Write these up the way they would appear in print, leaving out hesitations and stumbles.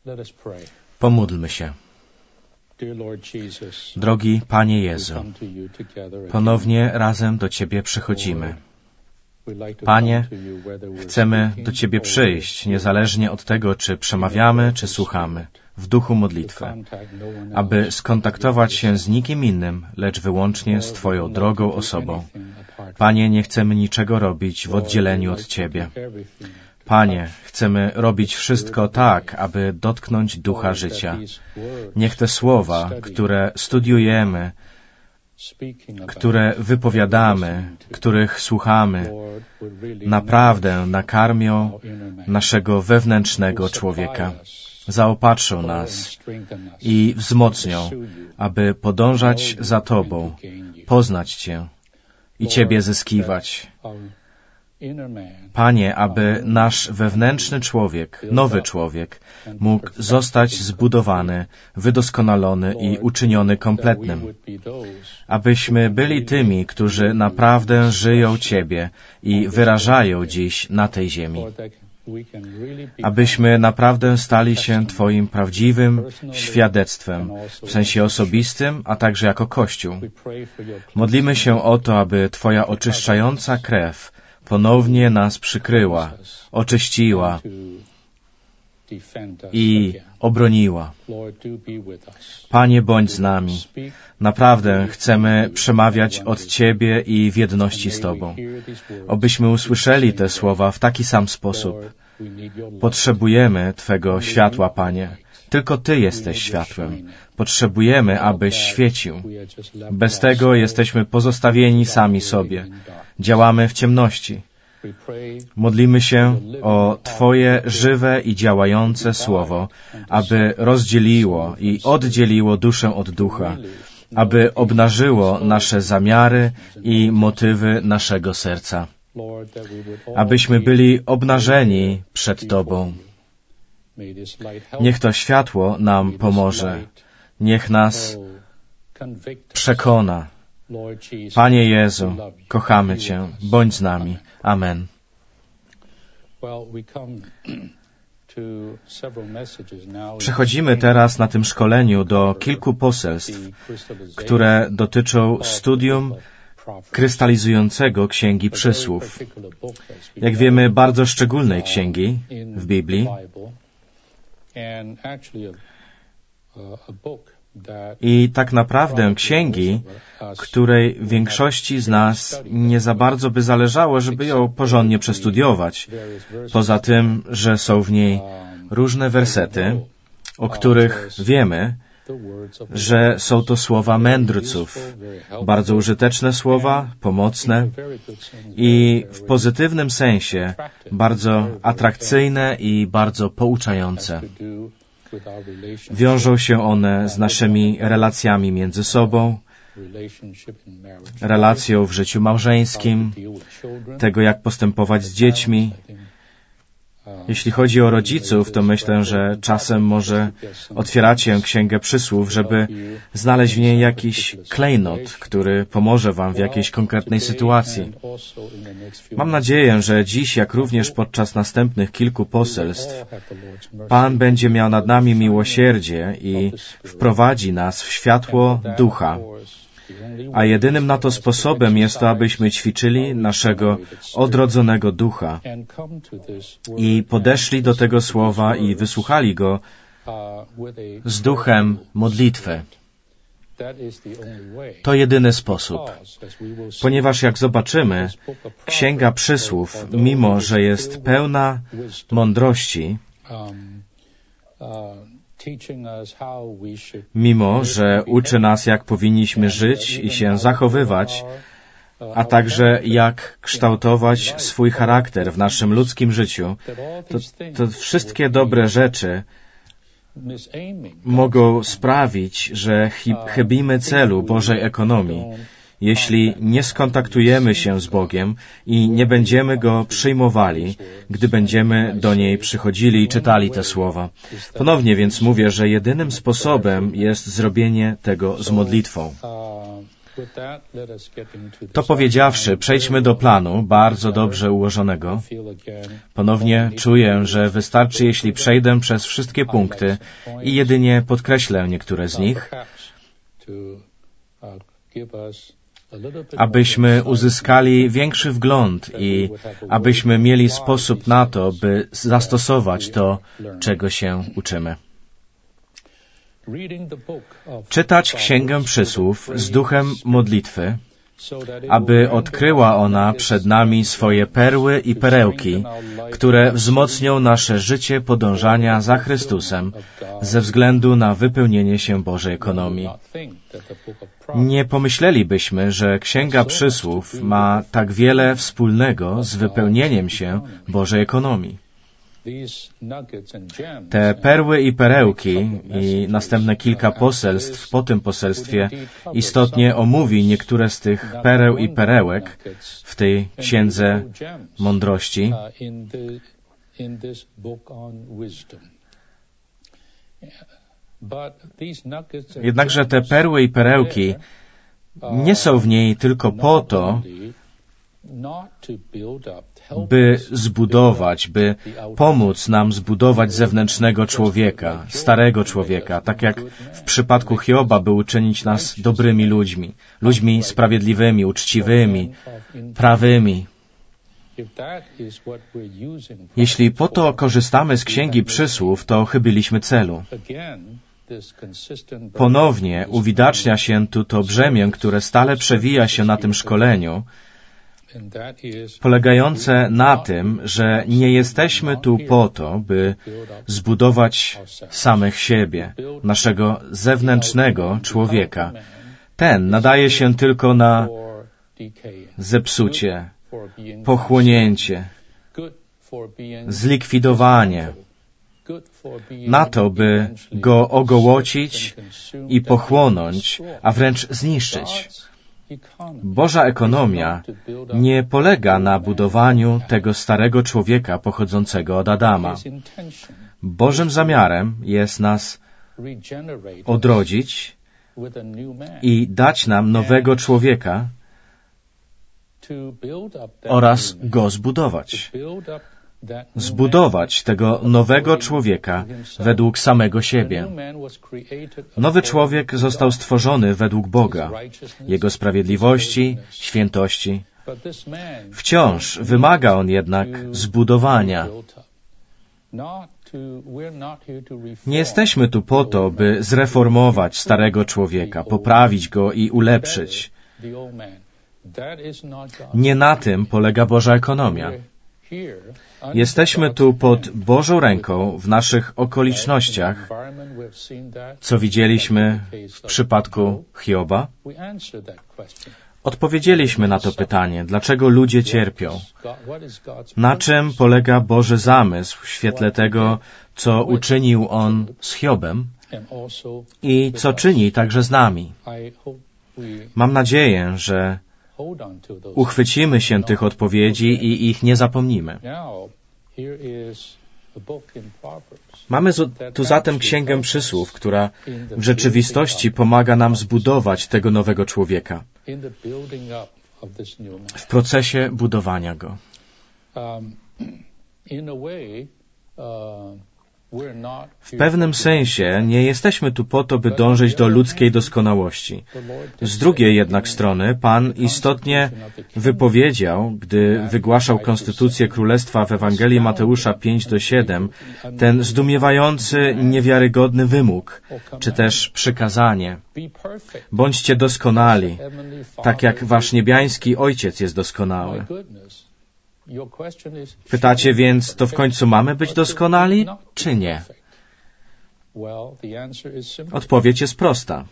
Pomódlmy się. Drogi Panie Jezu, ponownie razem do Ciebie przychodzimy. Panie, chcemy do Ciebie przyjść, niezależnie od tego, czy przemawiamy, czy słuchamy, w duchu modlitwę, aby skontaktować się z nikim innym, lecz wyłącznie z Twoją drogą osobą. Panie, nie chcemy niczego robić w oddzieleniu od Ciebie. Panie, chcemy robić wszystko tak, aby dotknąć ducha życia. Niech te słowa, które studiujemy, które wypowiadamy, których słuchamy, naprawdę nakarmią naszego wewnętrznego człowieka. Zaopatrzą nas i wzmocnią, aby podążać za Tobą, poznać Cię i Ciebie zyskiwać. Panie, aby nasz wewnętrzny człowiek, nowy człowiek, mógł zostać zbudowany, wydoskonalony i uczyniony kompletnym. Abyśmy byli tymi, którzy naprawdę żyją Ciebie i wyrażają dziś na tej ziemi. Abyśmy naprawdę stali się Twoim prawdziwym świadectwem, w sensie osobistym, a także jako Kościół. Modlimy się o to, aby Twoja oczyszczająca krew ponownie nas przykryła, oczyściła i obroniła. Panie, bądź z nami. Naprawdę chcemy przemawiać od Ciebie i w jedności z Tobą. Obyśmy usłyszeli te słowa w taki sam sposób. Potrzebujemy Twego światła, Panie. Tylko Ty jesteś światłem. Potrzebujemy, abyś świecił. Bez tego jesteśmy pozostawieni sami sobie. Działamy w ciemności. Modlimy się o Twoje żywe i działające słowo, aby rozdzieliło i oddzieliło duszę od ducha, aby obnażyło nasze zamiary i motywy naszego serca, abyśmy byli obnażeni przed Tobą. Niech to światło nam pomoże. Niech nas przekona. Panie Jezu, kochamy Cię. Bądź z nami. Amen. Przechodzimy teraz na tym szkoleniu do kilku poselstw, które dotyczą studium krystalizującego Księgi Przysłów. Jak wiemy, bardzo szczególnej księgi w Biblii. I tak naprawdę księgi, której większości z nas nie za bardzo by zależało, żeby ją porządnie przestudiować. Poza tym, że są w niej różne wersety, o których wiemy, że są to słowa mędrców, bardzo użyteczne słowa, pomocne i w pozytywnym sensie bardzo atrakcyjne i bardzo pouczające. Wiążą się one z naszymi relacjami między sobą, relacją w życiu małżeńskim, tego jak postępować z dziećmi. Jeśli chodzi o rodziców, to myślę, że czasem może otwieracie Księgę Przysłów, żeby znaleźć w niej jakiś klejnot, który pomoże Wam w jakiejś konkretnej sytuacji. Mam nadzieję, że dziś, jak również podczas następnych kilku poselstw, Pan będzie miał nad nami miłosierdzie i wprowadzi nas w światło ducha. A jedynym na to sposobem jest to, abyśmy ćwiczyli naszego odrodzonego ducha i podeszli do tego słowa i wysłuchali go z duchem modlitwy. To jedyny sposób. Ponieważ, jak zobaczymy, Księga Przysłów, mimo że jest pełna mądrości, mimo że uczy nas, jak powinniśmy żyć i się zachowywać, a także jak kształtować swój charakter w naszym ludzkim życiu, to wszystkie dobre rzeczy mogą sprawić, że chybimy celu Bożej ekonomii, jeśli nie skontaktujemy się z Bogiem i nie będziemy Go przyjmowali, gdy będziemy do niej przychodzili i czytali te słowa. Ponownie więc mówię, że jedynym sposobem jest zrobienie tego z modlitwą. To powiedziawszy, przejdźmy do planu, bardzo dobrze ułożonego. Ponownie czuję, że wystarczy, jeśli przejdę przez wszystkie punkty i jedynie podkreślę niektóre z nich, abyśmy uzyskali większy wgląd i abyśmy mieli sposób na to, by zastosować to, czego się uczymy. Czytać Księgę Przysłów z duchem modlitwy, aby odkryła ona przed nami swoje perły i perełki, które wzmocnią nasze życie podążania za Chrystusem ze względu na wypełnienie się Bożej ekonomii. Nie pomyślelibyśmy, że Księga Przysłów ma tak wiele wspólnego z wypełnieniem się Bożej ekonomii. Te perły i perełki i następne kilka poselstw po tym poselstwie istotnie omówi niektóre z tych pereł i perełek w tej Księdze Mądrości. Jednakże te perły i perełki nie są w niej tylko po to, by zbudować, by pomóc nam zbudować zewnętrznego człowieka, starego człowieka, tak jak w przypadku Hioba, by uczynić nas dobrymi ludźmi, ludźmi sprawiedliwymi, uczciwymi, prawymi. Jeśli po to korzystamy z Księgi Przysłów, to chybiliśmy celu. Ponownie uwidacznia się tu to brzemię, które stale przewija się na tym szkoleniu, polegające na tym, że nie jesteśmy tu po to, by zbudować samych siebie, naszego zewnętrznego człowieka. Ten nadaje się tylko na zepsucie, pochłonięcie, zlikwidowanie, na to, by go ogołocić i pochłonąć, a wręcz zniszczyć. Boża ekonomia nie polega na budowaniu tego starego człowieka pochodzącego od Adama. Bożym zamiarem jest nas odrodzić i dać nam nowego człowieka oraz go zbudować. Zbudować tego nowego człowieka według samego siebie. Nowy człowiek został stworzony według Boga, Jego sprawiedliwości, świętości. Wciąż wymaga on jednak zbudowania. Nie jesteśmy tu po to, by zreformować starego człowieka, poprawić go i ulepszyć. Nie na tym polega Boża ekonomia. Jesteśmy tu pod Bożą ręką w naszych okolicznościach, co widzieliśmy w przypadku Hioba. Odpowiedzieliśmy na to pytanie, dlaczego ludzie cierpią. Na czym polega Boży zamysł w świetle tego, co uczynił On z Hiobem i co czyni także z nami. Mam nadzieję, że uchwycimy się tych odpowiedzi i ich nie zapomnimy. Mamy tu zatem Księgę Przysłów, która w rzeczywistości pomaga nam zbudować tego nowego człowieka w procesie budowania go. W pewnym sensie nie jesteśmy tu po to, by dążyć do ludzkiej doskonałości. Z drugiej jednak strony Pan istotnie wypowiedział, gdy wygłaszał Konstytucję Królestwa w Ewangelii Mateusza 5-7, ten zdumiewający, niewiarygodny wymóg, czy też przykazanie. Bądźcie doskonali, tak jak wasz niebiański Ojciec jest doskonały. Pytacie więc, to w końcu mamy być doskonali, czy nie? Odpowiedź jest prosta.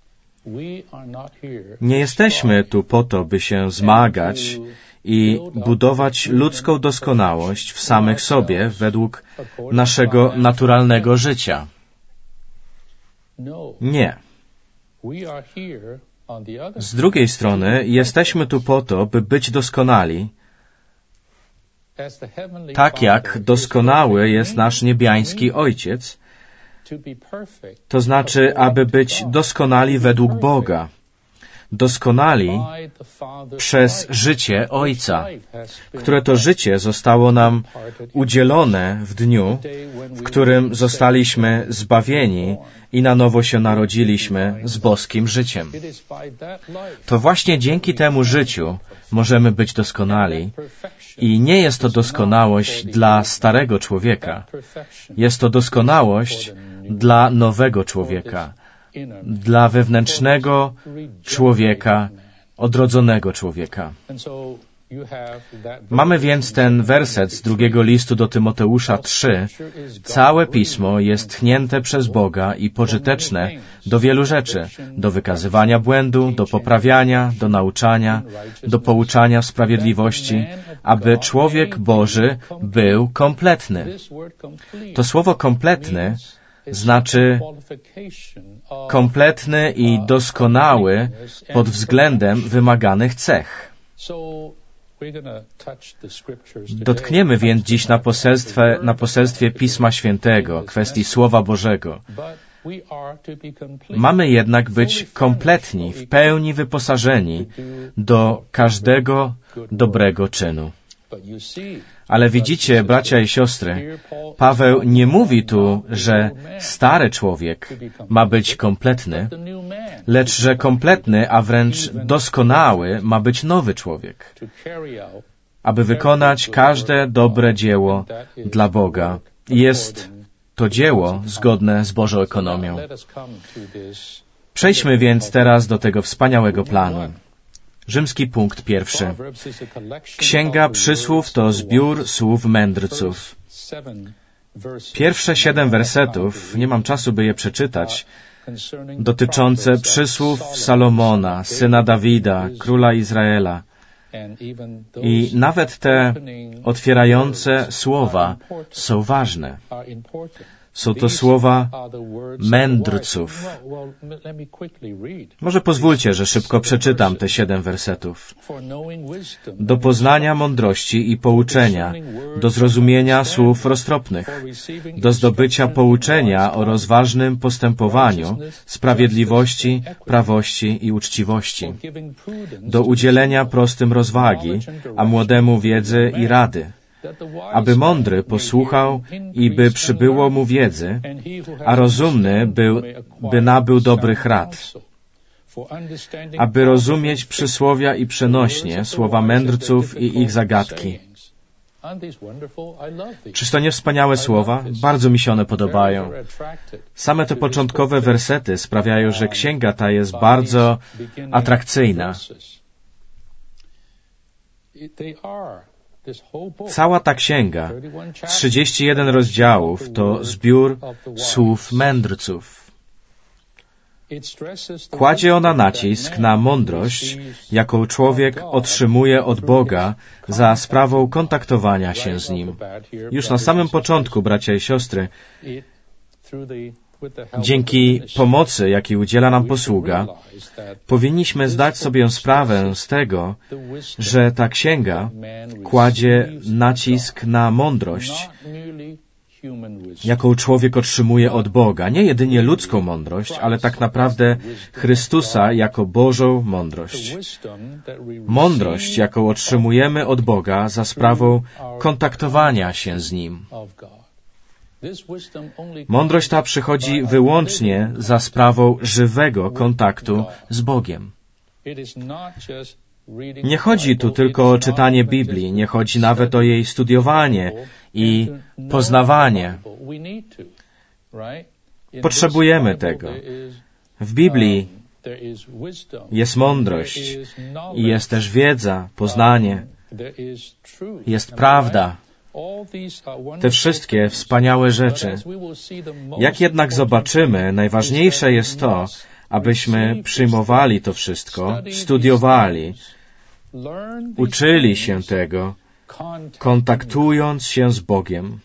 Nie jesteśmy tu po to, by się zmagać i budować ludzką doskonałość w samych sobie według naszego naturalnego życia. Nie. Z drugiej strony, jesteśmy tu po to, by być doskonali, tak jak doskonały jest nasz niebiański Ojciec, to znaczy, aby być doskonali według Boga. doskonali przez życie Ojca, które to życie zostało nam udzielone w dniu, w którym zostaliśmy zbawieni i na nowo się narodziliśmy z boskim życiem. To właśnie dzięki temu życiu możemy być doskonali. I nie jest to doskonałość dla starego człowieka. Jest to doskonałość dla nowego człowieka, dla wewnętrznego człowieka, odrodzonego człowieka. Mamy więc ten werset z 2 listu do Tymoteusza 3. Całe Pismo jest tchnięte przez Boga i pożyteczne do wielu rzeczy, do wykazywania błędu, do poprawiania, do nauczania, do pouczania w sprawiedliwości, aby człowiek Boży był kompletny. To słowo kompletny znaczy kompletny i doskonały pod względem wymaganych cech. Dotkniemy więc dziś na poselstwie Pisma Świętego, kwestii Słowa Bożego. Mamy jednak być kompletni, w pełni wyposażeni do każdego dobrego czynu. Ale widzicie, bracia i siostry, Paweł nie mówi tu, że stary człowiek ma być kompletny, lecz że kompletny, a wręcz doskonały ma być nowy człowiek, aby wykonać każde dobre dzieło dla Boga. Jest to dzieło zgodne z Bożą ekonomią. Przejdźmy więc teraz do tego wspaniałego planu. Rzymski punkt 1. Księga Przysłów to zbiór słów mędrców. Pierwsze 7 wersetów, nie mam czasu, by je przeczytać, dotyczące przysłów Salomona, syna Dawida, króla Izraela. I nawet te otwierające słowa są ważne. Są to słowa mędrców. Może pozwólcie, że szybko przeczytam te 7 wersetów. Do poznania mądrości i pouczenia, do zrozumienia słów roztropnych, do zdobycia pouczenia o rozważnym postępowaniu, sprawiedliwości, prawości i uczciwości, do udzielenia prostym rozwagi, a młodemu wiedzy i rady, aby mądry posłuchał i by przybyło mu wiedzy, a rozumny by nabył dobrych rad, aby rozumieć przysłowia i przenośnie, słowa mędrców i ich zagadki. Czyż to nie wspaniałe słowa? Bardzo mi się one podobają. Same te początkowe wersety sprawiają, że księga ta jest bardzo atrakcyjna. Cała ta księga, 31 rozdziałów, to zbiór słów mędrców. Kładzie ona nacisk na mądrość, jaką człowiek otrzymuje od Boga za sprawą kontaktowania się z Nim. Już na samym początku, bracia i siostry, dzięki pomocy, jakiej udziela nam posługa, powinniśmy zdać sobie sprawę z tego, że ta księga kładzie nacisk na mądrość, jaką człowiek otrzymuje od Boga. Nie jedynie ludzką mądrość, ale tak naprawdę Chrystusa jako Bożą mądrość. Mądrość, jaką otrzymujemy od Boga za sprawą kontaktowania się z Nim. Mądrość ta przychodzi wyłącznie za sprawą żywego kontaktu z Bogiem. Nie chodzi tu tylko o czytanie Biblii, nie chodzi nawet o jej studiowanie i poznawanie. Potrzebujemy tego. W Biblii jest mądrość i jest też wiedza, poznanie, jest prawda. Te wszystkie wspaniałe rzeczy. Jak jednak zobaczymy, najważniejsze jest to, abyśmy przyjmowali to wszystko, studiowali, uczyli się tego, kontaktując się z Bogiem,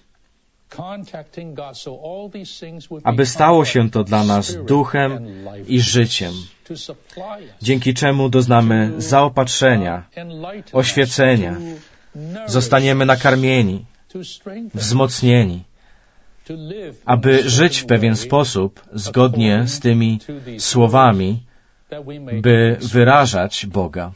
aby stało się to dla nas duchem i życiem, dzięki czemu doznamy zaopatrzenia, oświecenia, zostaniemy nakarmieni, wzmocnieni, aby żyć w pewien sposób, zgodnie z tymi słowami, by wyrażać Boga.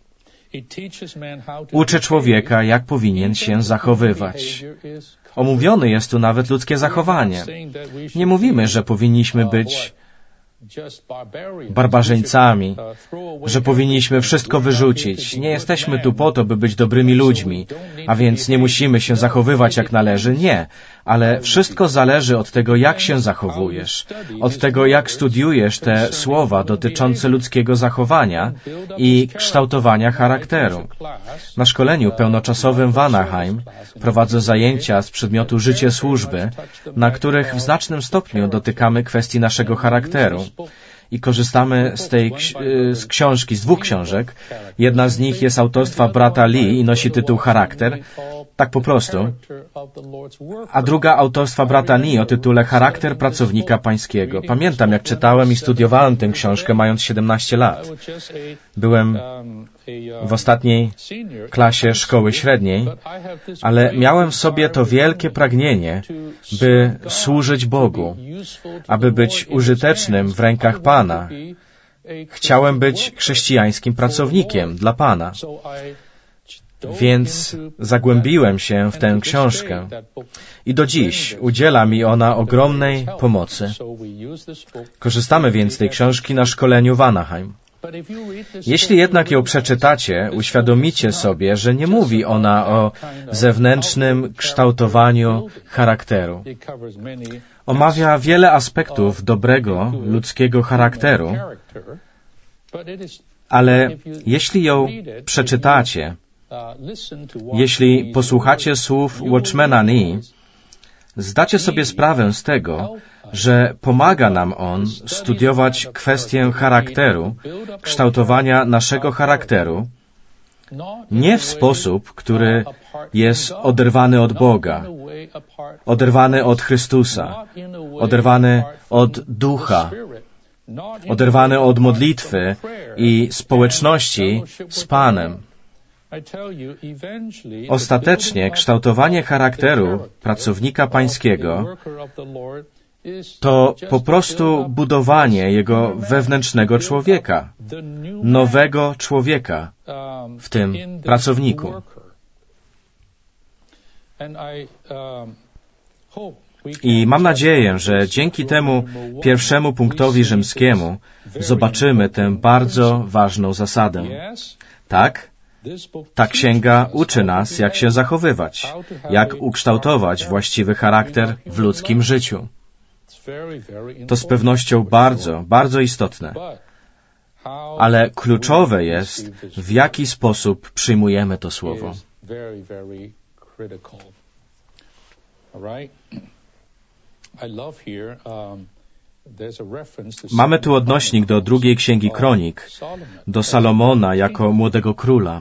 Uczy człowieka, jak powinien się zachowywać. Omówione jest tu nawet ludzkie zachowanie. Nie mówimy, że powinniśmy być barbarzyńcami, że powinniśmy wszystko wyrzucić. Nie jesteśmy tu po to, by być dobrymi ludźmi, a więc nie musimy się zachowywać jak należy. Nie, ale wszystko zależy od tego, jak się zachowujesz, od tego, jak studiujesz te słowa dotyczące ludzkiego zachowania i kształtowania charakteru. Na szkoleniu pełnoczasowym w Anaheim prowadzę zajęcia z przedmiotu życie służby, na których w znacznym stopniu dotykamy kwestii naszego charakteru. I korzystamy z książki, z 2 książek. Jedna z nich jest autorstwa brata Lee i nosi tytuł Charakter, tak po prostu. A druga autorstwa brata Lee o tytule Charakter pracownika pańskiego. Pamiętam, jak czytałem i studiowałem tę książkę, mając 17 lat. Byłem w ostatniej klasie szkoły średniej, ale miałem w sobie to wielkie pragnienie, by służyć Bogu, aby być użytecznym w rękach Pana. Chciałem być chrześcijańskim pracownikiem dla Pana. Więc zagłębiłem się w tę książkę i do dziś udziela mi ona ogromnej pomocy. Korzystamy więc z tej książki na szkoleniu w Anaheim. Jeśli jednak ją przeczytacie, uświadomicie sobie, że nie mówi ona o zewnętrznym kształtowaniu charakteru. Omawia wiele aspektów dobrego ludzkiego charakteru, ale jeśli ją przeczytacie, jeśli posłuchacie słów Watchmana Nee, zdacie sobie sprawę z tego, że pomaga nam on studiować kwestię charakteru, kształtowania naszego charakteru, nie w sposób, który jest oderwany od Boga, oderwany od Chrystusa, oderwany od Ducha, oderwany od modlitwy i społeczności z Panem. Ostatecznie kształtowanie charakteru pracownika pańskiego to po prostu budowanie jego wewnętrznego człowieka, nowego człowieka w tym pracowniku. I mam nadzieję, że dzięki temu pierwszemu punktowi rzymskiemu zobaczymy tę bardzo ważną zasadę. Tak, ta księga uczy nas, jak się zachowywać, jak ukształtować właściwy charakter w ludzkim życiu. To z pewnością bardzo, bardzo istotne. Ale kluczowe jest, w jaki sposób przyjmujemy to słowo. Mamy tu odnośnik do 2 Księgi Kronik, do Salomona jako młodego króla.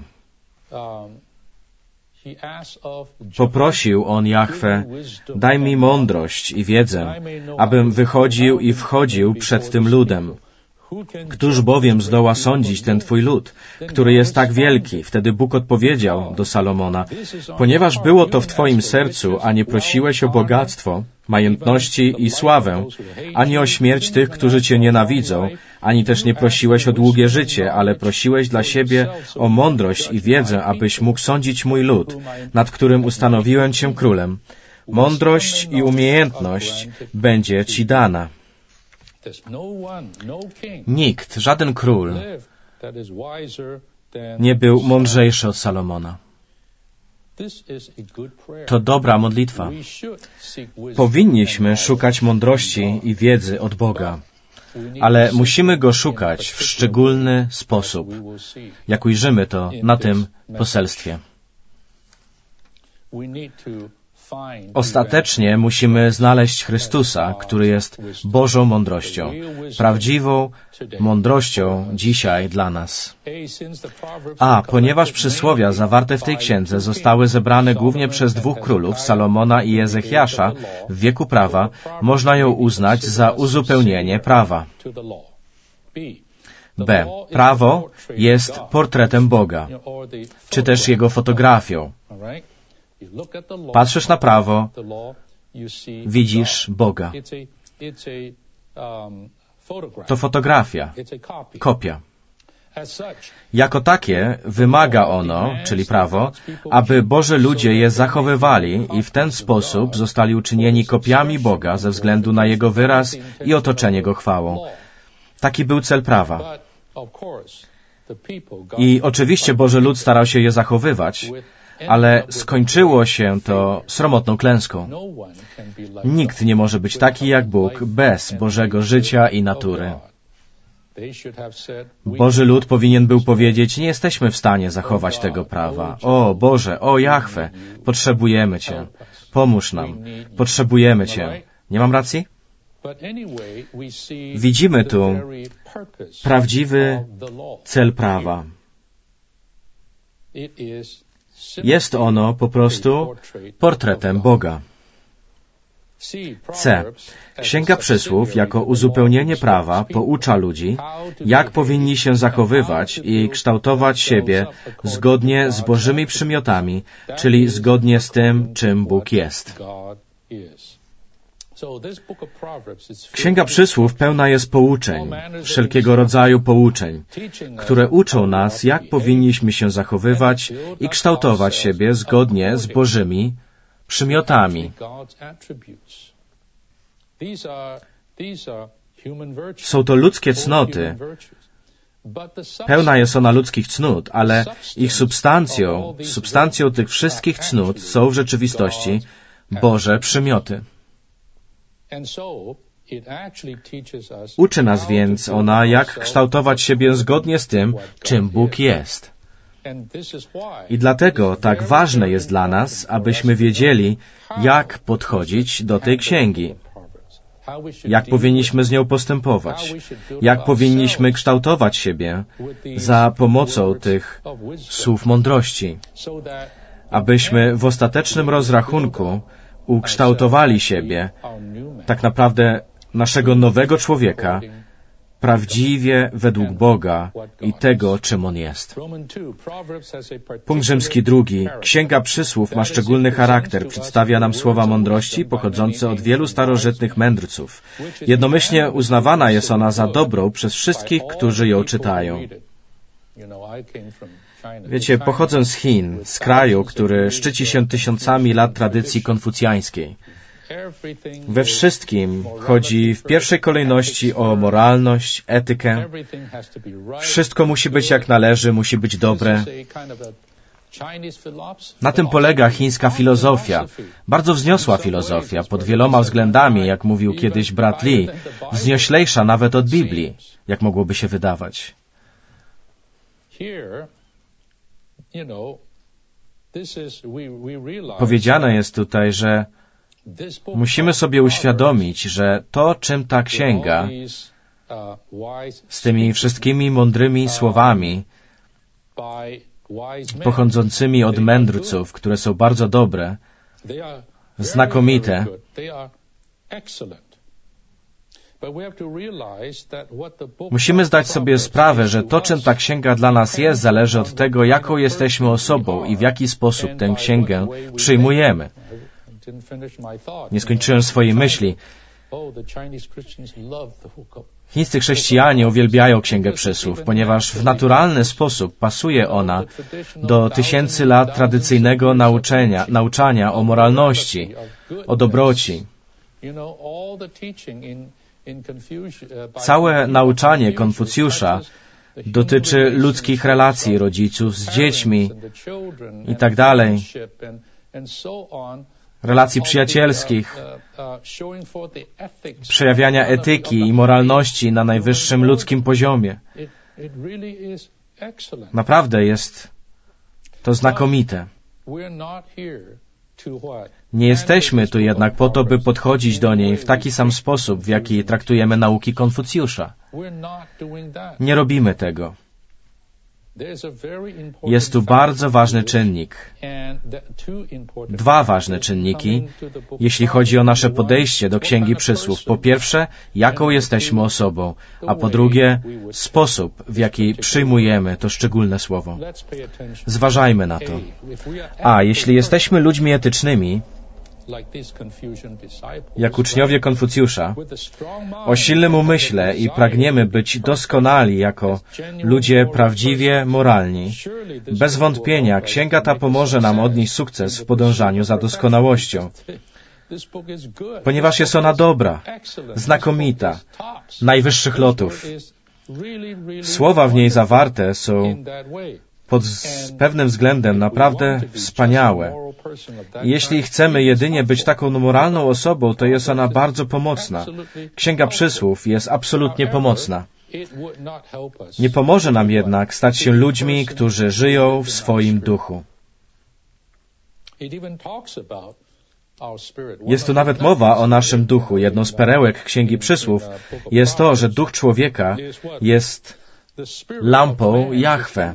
Poprosił on Jahwe, daj mi mądrość i wiedzę, abym wychodził i wchodził przed tym ludem. Któż bowiem zdoła sądzić ten Twój lud, który jest tak wielki? Wtedy Bóg odpowiedział do Salomona, ponieważ było to w Twoim sercu, a nie prosiłeś o bogactwo, majętności i sławę, ani o śmierć tych, którzy Cię nienawidzą, ani też nie prosiłeś o długie życie, ale prosiłeś dla siebie o mądrość i wiedzę, abyś mógł sądzić mój lud, nad którym ustanowiłem Cię królem. Mądrość i umiejętność będzie Ci dana. Nikt, żaden król nie był mądrzejszy od Salomona. To dobra modlitwa. Powinniśmy szukać mądrości i wiedzy od Boga, ale musimy Go szukać w szczególny sposób, jak ujrzymy to na tym poselstwie. Ostatecznie musimy znaleźć Chrystusa, który jest Bożą mądrością, prawdziwą mądrością dzisiaj dla nas. A ponieważ przysłowia zawarte w tej księdze zostały zebrane głównie przez 2 królów, Salomona i Ezechiasza, w wieku prawa, można ją uznać za uzupełnienie prawa. B. Prawo jest portretem Boga, czy też Jego fotografią. Patrzysz na prawo, widzisz Boga. To fotografia, kopia. Jako takie wymaga ono, czyli prawo, aby Boży ludzie je zachowywali i w ten sposób zostali uczynieni kopiami Boga ze względu na Jego wyraz i otoczenie Go chwałą. Taki był cel prawa. I oczywiście Boży lud starał się je zachowywać, ale skończyło się to sromotną klęską. Nikt nie może być taki jak Bóg bez Bożego życia i natury. Boży lud powinien był powiedzieć, nie jesteśmy w stanie zachować tego prawa. O Boże, o Jahwe, potrzebujemy Cię. Pomóż nam. Potrzebujemy Cię. Nie mam racji? Widzimy tu prawdziwy cel prawa. Jest ono po prostu portretem Boga. C. Księga Przysłów jako uzupełnienie prawa poucza ludzi, jak powinni się zachowywać i kształtować siebie zgodnie z Bożymi przymiotami, czyli zgodnie z tym, czym Bóg jest. Księga Przysłów pełna jest pouczeń, wszelkiego rodzaju pouczeń, które uczą nas, jak powinniśmy się zachowywać i kształtować siebie zgodnie z Bożymi przymiotami. Są to ludzkie cnoty. Pełna jest ona ludzkich cnót, ale ich substancją tych wszystkich cnót są w rzeczywistości Boże przymioty. Uczy nas więc ona, jak kształtować siebie zgodnie z tym, czym Bóg jest. I dlatego tak ważne jest dla nas, abyśmy wiedzieli, jak podchodzić do tej księgi, jak powinniśmy z nią postępować, jak powinniśmy kształtować siebie za pomocą tych słów mądrości, abyśmy w ostatecznym rozrachunku ukształtowali siebie, tak naprawdę naszego nowego człowieka, prawdziwie według Boga i tego, czym On jest. Punkt rzymski 2. Księga Przysłów ma szczególny charakter. Przedstawia nam słowa mądrości pochodzące od wielu starożytnych mędrców. Jednomyślnie uznawana jest ona za dobrą przez wszystkich, którzy ją czytają. Wiecie, pochodzę z Chin, z kraju, który szczyci się tysiącami lat tradycji konfucjańskiej. We wszystkim chodzi w pierwszej kolejności o moralność, etykę. Wszystko musi być jak należy, musi być dobre. Na tym polega chińska filozofia. Bardzo wzniosła filozofia, pod wieloma względami, jak mówił kiedyś brat Lee, wznioślejsza nawet od Biblii, jak mogłoby się wydawać. Powiedziane jest tutaj, że musimy sobie uświadomić, że to, czym ta księga z tymi wszystkimi mądrymi słowami pochodzącymi od mędrców, które są bardzo dobre, znakomite, musimy zdać sobie sprawę, że to, czym ta księga dla nas jest, zależy od tego, jaką jesteśmy osobą i w jaki sposób tę księgę przyjmujemy. Nie skończyłem swojej myśli. Chińscy chrześcijanie uwielbiają Księgę Przysłów, ponieważ w naturalny sposób pasuje ona do tysięcy lat tradycyjnego nauczania o moralności, o dobroci. Całe nauczanie Konfucjusza dotyczy ludzkich relacji rodziców z dziećmi i tak dalej, relacji przyjacielskich, przejawiania etyki i moralności na najwyższym ludzkim poziomie. Naprawdę jest to znakomite. Nie jesteśmy tu jednak po to, by podchodzić do niej w taki sam sposób, w jaki traktujemy nauki Konfucjusza. Nie robimy tego. Jest tu bardzo ważny czynnik. Dwa ważne czynniki, jeśli chodzi o nasze podejście do Księgi Przysłów. Po pierwsze, jaką jesteśmy osobą, a po drugie, sposób, w jaki przyjmujemy to szczególne słowo. Zważajmy na to. A jeśli jesteśmy ludźmi etycznymi, jak uczniowie Konfucjusza, o silnym umyśle i pragniemy być doskonali jako ludzie prawdziwie moralni. Bez wątpienia księga ta pomoże nam odnieść sukces w podążaniu za doskonałością, ponieważ jest ona dobra, znakomita, najwyższych lotów. Słowa w niej zawarte są pod pewnym względem naprawdę wspaniałe. I jeśli chcemy jedynie być taką moralną osobą, to jest ona bardzo pomocna. Księga Przysłów jest absolutnie pomocna. Nie pomoże nam jednak stać się ludźmi, którzy żyją w swoim duchu. Jest tu nawet mowa o naszym duchu. Jedną z perełek Księgi Przysłów jest to, że duch człowieka jest lampą Jahwe.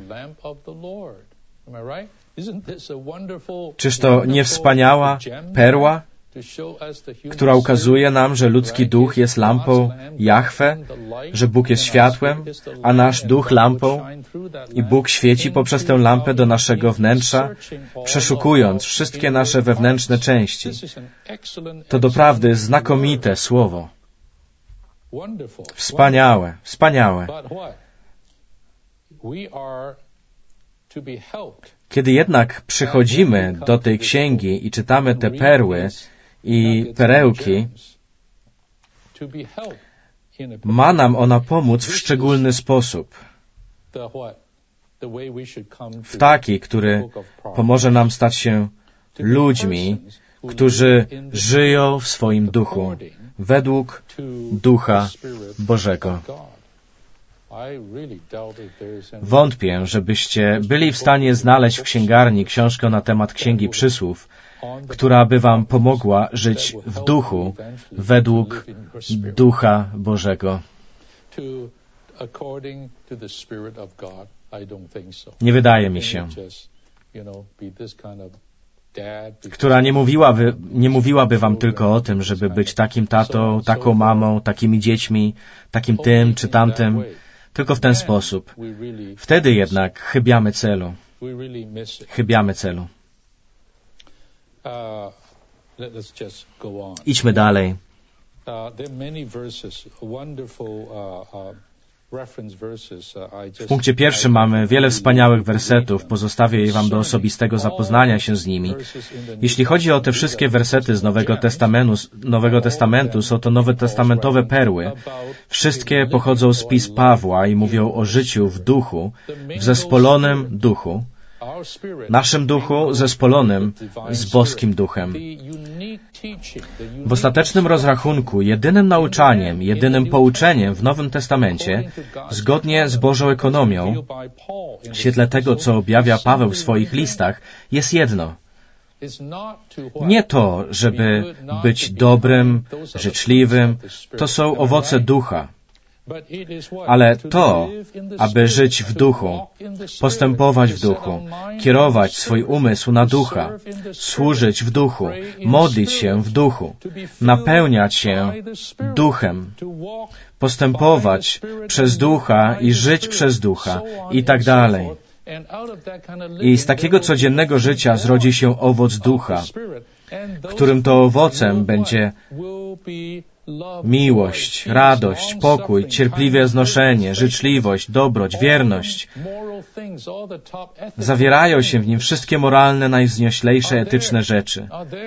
Czyż to nie wspaniała perła, która ukazuje nam, że ludzki duch jest lampą Jahwe, że Bóg jest światłem, a nasz duch lampą i Bóg świeci poprzez tę lampę do naszego wnętrza, przeszukując wszystkie nasze wewnętrzne części. To doprawdy znakomite słowo. Wspaniałe, wspaniałe. Kiedy jednak przychodzimy do tej księgi i czytamy te perły i perełki, ma nam ona pomóc w szczególny sposób. W taki, który pomoże nam stać się ludźmi, którzy żyją w swoim duchu, według Ducha Bożego. Wątpię, żebyście byli w stanie znaleźć w księgarni książkę na temat Księgi Przysłów, która by wam pomogła żyć w duchu według Ducha Bożego. Nie wydaje mi się. Która nie mówiłaby wam tylko o tym, żeby być takim tatą, taką mamą, takimi dziećmi, takim tym czy tamtym, tylko w ten sposób. Wtedy jednak chybiamy celu. Chybiamy celu. Idźmy dalej. W punkcie pierwszym mamy wiele wspaniałych wersetów, pozostawię je wam do osobistego zapoznania się z nimi. Jeśli chodzi o te wszystkie wersety z Nowego Testamentu, są to nowotestamentowe perły. Wszystkie pochodzą z pism Pawła i mówią o życiu w duchu, w zespolonym duchu, naszym duchu zespolonym z boskim duchem. W ostatecznym rozrachunku jedynym nauczaniem, jedynym pouczeniem w Nowym Testamencie, zgodnie z Bożą ekonomią, w świetle tego, co objawia Paweł w swoich listach, jest jedno. Nie to, żeby być dobrym, życzliwym, to są owoce ducha, ale to, aby żyć w duchu, postępować w duchu, kierować swój umysł na ducha, służyć w duchu, modlić się w duchu, napełniać się duchem, postępować przez ducha i żyć przez ducha i tak dalej. I z takiego codziennego życia zrodzi się owoc ducha, którym to owocem będzie miłość, radość, pokój, cierpliwe znoszenie, życzliwość, dobroć, wierność. Zawierają się w nim wszystkie moralne, najwznioślejsze etyczne rzeczy.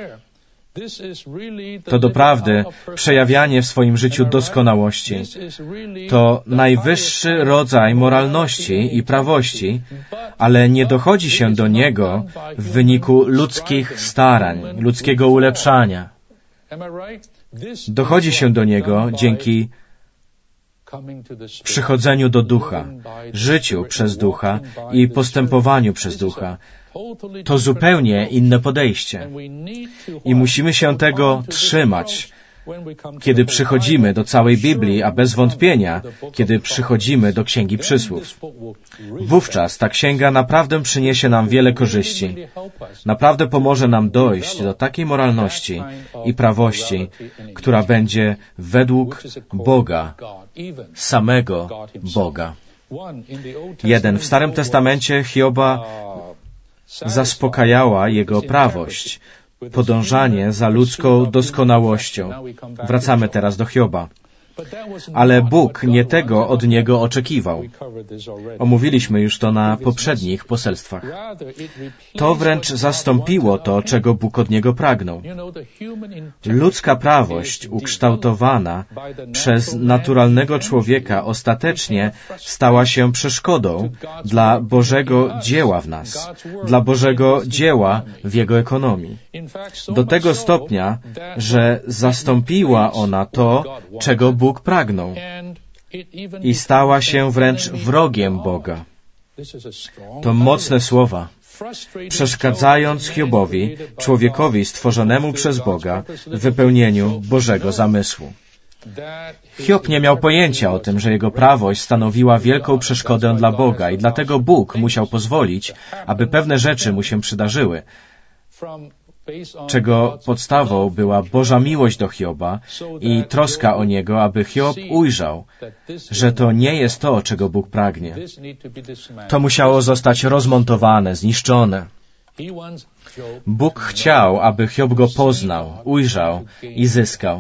To doprawdy przejawianie w swoim życiu doskonałości. To najwyższy rodzaj moralności i prawości, ale nie dochodzi się do niego w wyniku ludzkich starań, ludzkiego ulepszania. Dochodzi się do niego dzięki przychodzeniu do ducha, życiu przez ducha i postępowaniu przez ducha. To zupełnie inne podejście. I musimy się tego trzymać, kiedy przychodzimy do całej Biblii, a bez wątpienia, kiedy przychodzimy do Księgi Przysłów. Wówczas ta księga naprawdę przyniesie nam wiele korzyści. Naprawdę pomoże nam dojść do takiej moralności i prawości, która będzie według Boga, samego Boga. 1. W Starym Testamencie Hioba zaspokajała jego prawość. podążanie za ludzką doskonałością. Wracamy teraz do Hioba. Ale Bóg nie tego od niego oczekiwał. Omówiliśmy już to na poprzednich poselstwach. To wręcz zastąpiło to, czego Bóg od niego pragnął. Ludzka prawość ukształtowana przez naturalnego człowieka ostatecznie stała się przeszkodą dla Bożego dzieła w nas, dla Bożego dzieła w Jego ekonomii. Do tego stopnia, że zastąpiła ona to, czego Bóg pragnął i stała się wręcz wrogiem Boga. To mocne słowa. Przeszkadzając Hiobowi, człowiekowi stworzonemu przez Boga, w wypełnieniu Bożego zamysłu. Hiob nie miał pojęcia o tym, że jego prawość stanowiła wielką przeszkodę dla Boga i dlatego Bóg musiał pozwolić, aby pewne rzeczy mu się przydarzyły, czego podstawą była Boża miłość do Hioba i troska o niego, aby Hiob ujrzał, że to nie jest to, czego Bóg pragnie. To musiało zostać rozmontowane, zniszczone. Bóg chciał, aby Hiob go poznał, ujrzał i zyskał.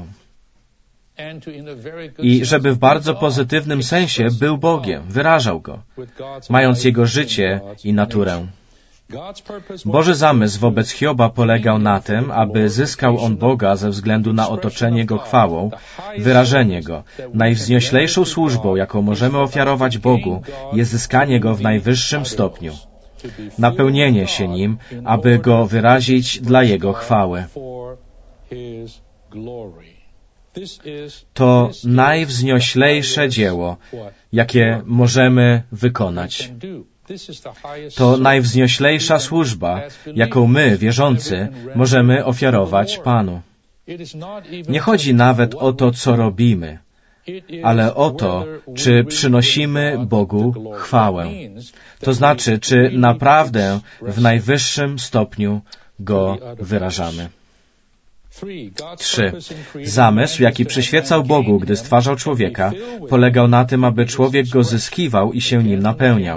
I żeby w bardzo pozytywnym sensie był Bogiem, wyrażał Go, mając Jego życie i naturę. Boży zamysł wobec Hioba polegał na tym, aby zyskał on Boga ze względu na otoczenie go chwałą, wyrażenie Go. Najwznioślejszą służbą, jaką możemy ofiarować Bogu, jest zyskanie Go w najwyższym stopniu. Napełnienie się Nim, aby Go wyrazić dla Jego chwały. To najwznioślejsze dzieło, jakie możemy wykonać. To najwznioślejsza służba, jaką my, wierzący, możemy ofiarować Panu. Nie chodzi nawet o to, co robimy, ale o to, czy przynosimy Bogu chwałę. To znaczy, czy naprawdę w najwyższym stopniu Go wyrażamy. 3. Zamysł, jaki przyświecał Bogu, gdy stwarzał człowieka, polegał na tym, aby człowiek go zyskiwał i się nim napełniał.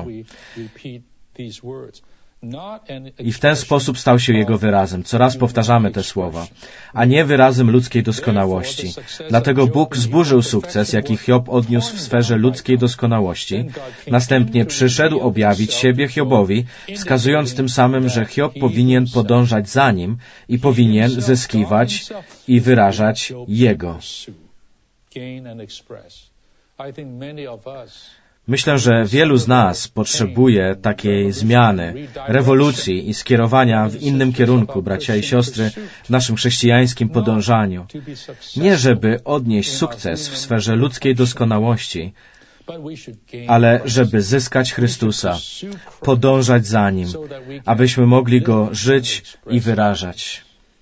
I w ten sposób stał się jego wyrazem. Coraz powtarzamy te słowa, a nie wyrazem ludzkiej doskonałości. Dlatego Bóg zburzył sukces, jaki Hiob odniósł w sferze ludzkiej doskonałości. Następnie przyszedł objawić siebie Hiobowi, wskazując tym samym, że Hiob powinien podążać za nim i powinien zyskiwać i wyrażać Jego. Myślę, że wielu z nas potrzebuje takiej zmiany, rewolucji i skierowania w innym kierunku, bracia i siostry, w naszym chrześcijańskim podążaniu. Nie żeby odnieść sukces w sferze ludzkiej doskonałości, ale żeby zyskać Chrystusa, podążać za Nim, abyśmy mogli Go żyć i wyrażać.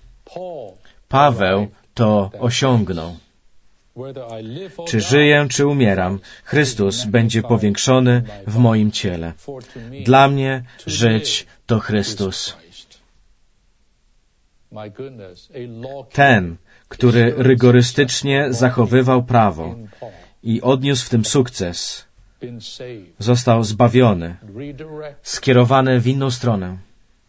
Paweł to osiągnął. Czy żyję, czy umieram, Chrystus będzie powiększony w moim ciele. Dla mnie żyć to Chrystus. Ten, który rygorystycznie zachowywał prawo i odniósł w tym sukces, został zbawiony, skierowany w inną stronę,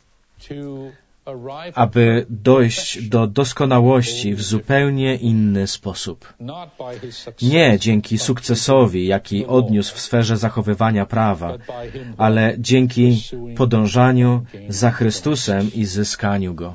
aby dojść do doskonałości w zupełnie inny sposób. Nie dzięki sukcesowi, jaki odniósł w sferze zachowywania prawa, ale dzięki podążaniu za Chrystusem i zyskaniu Go.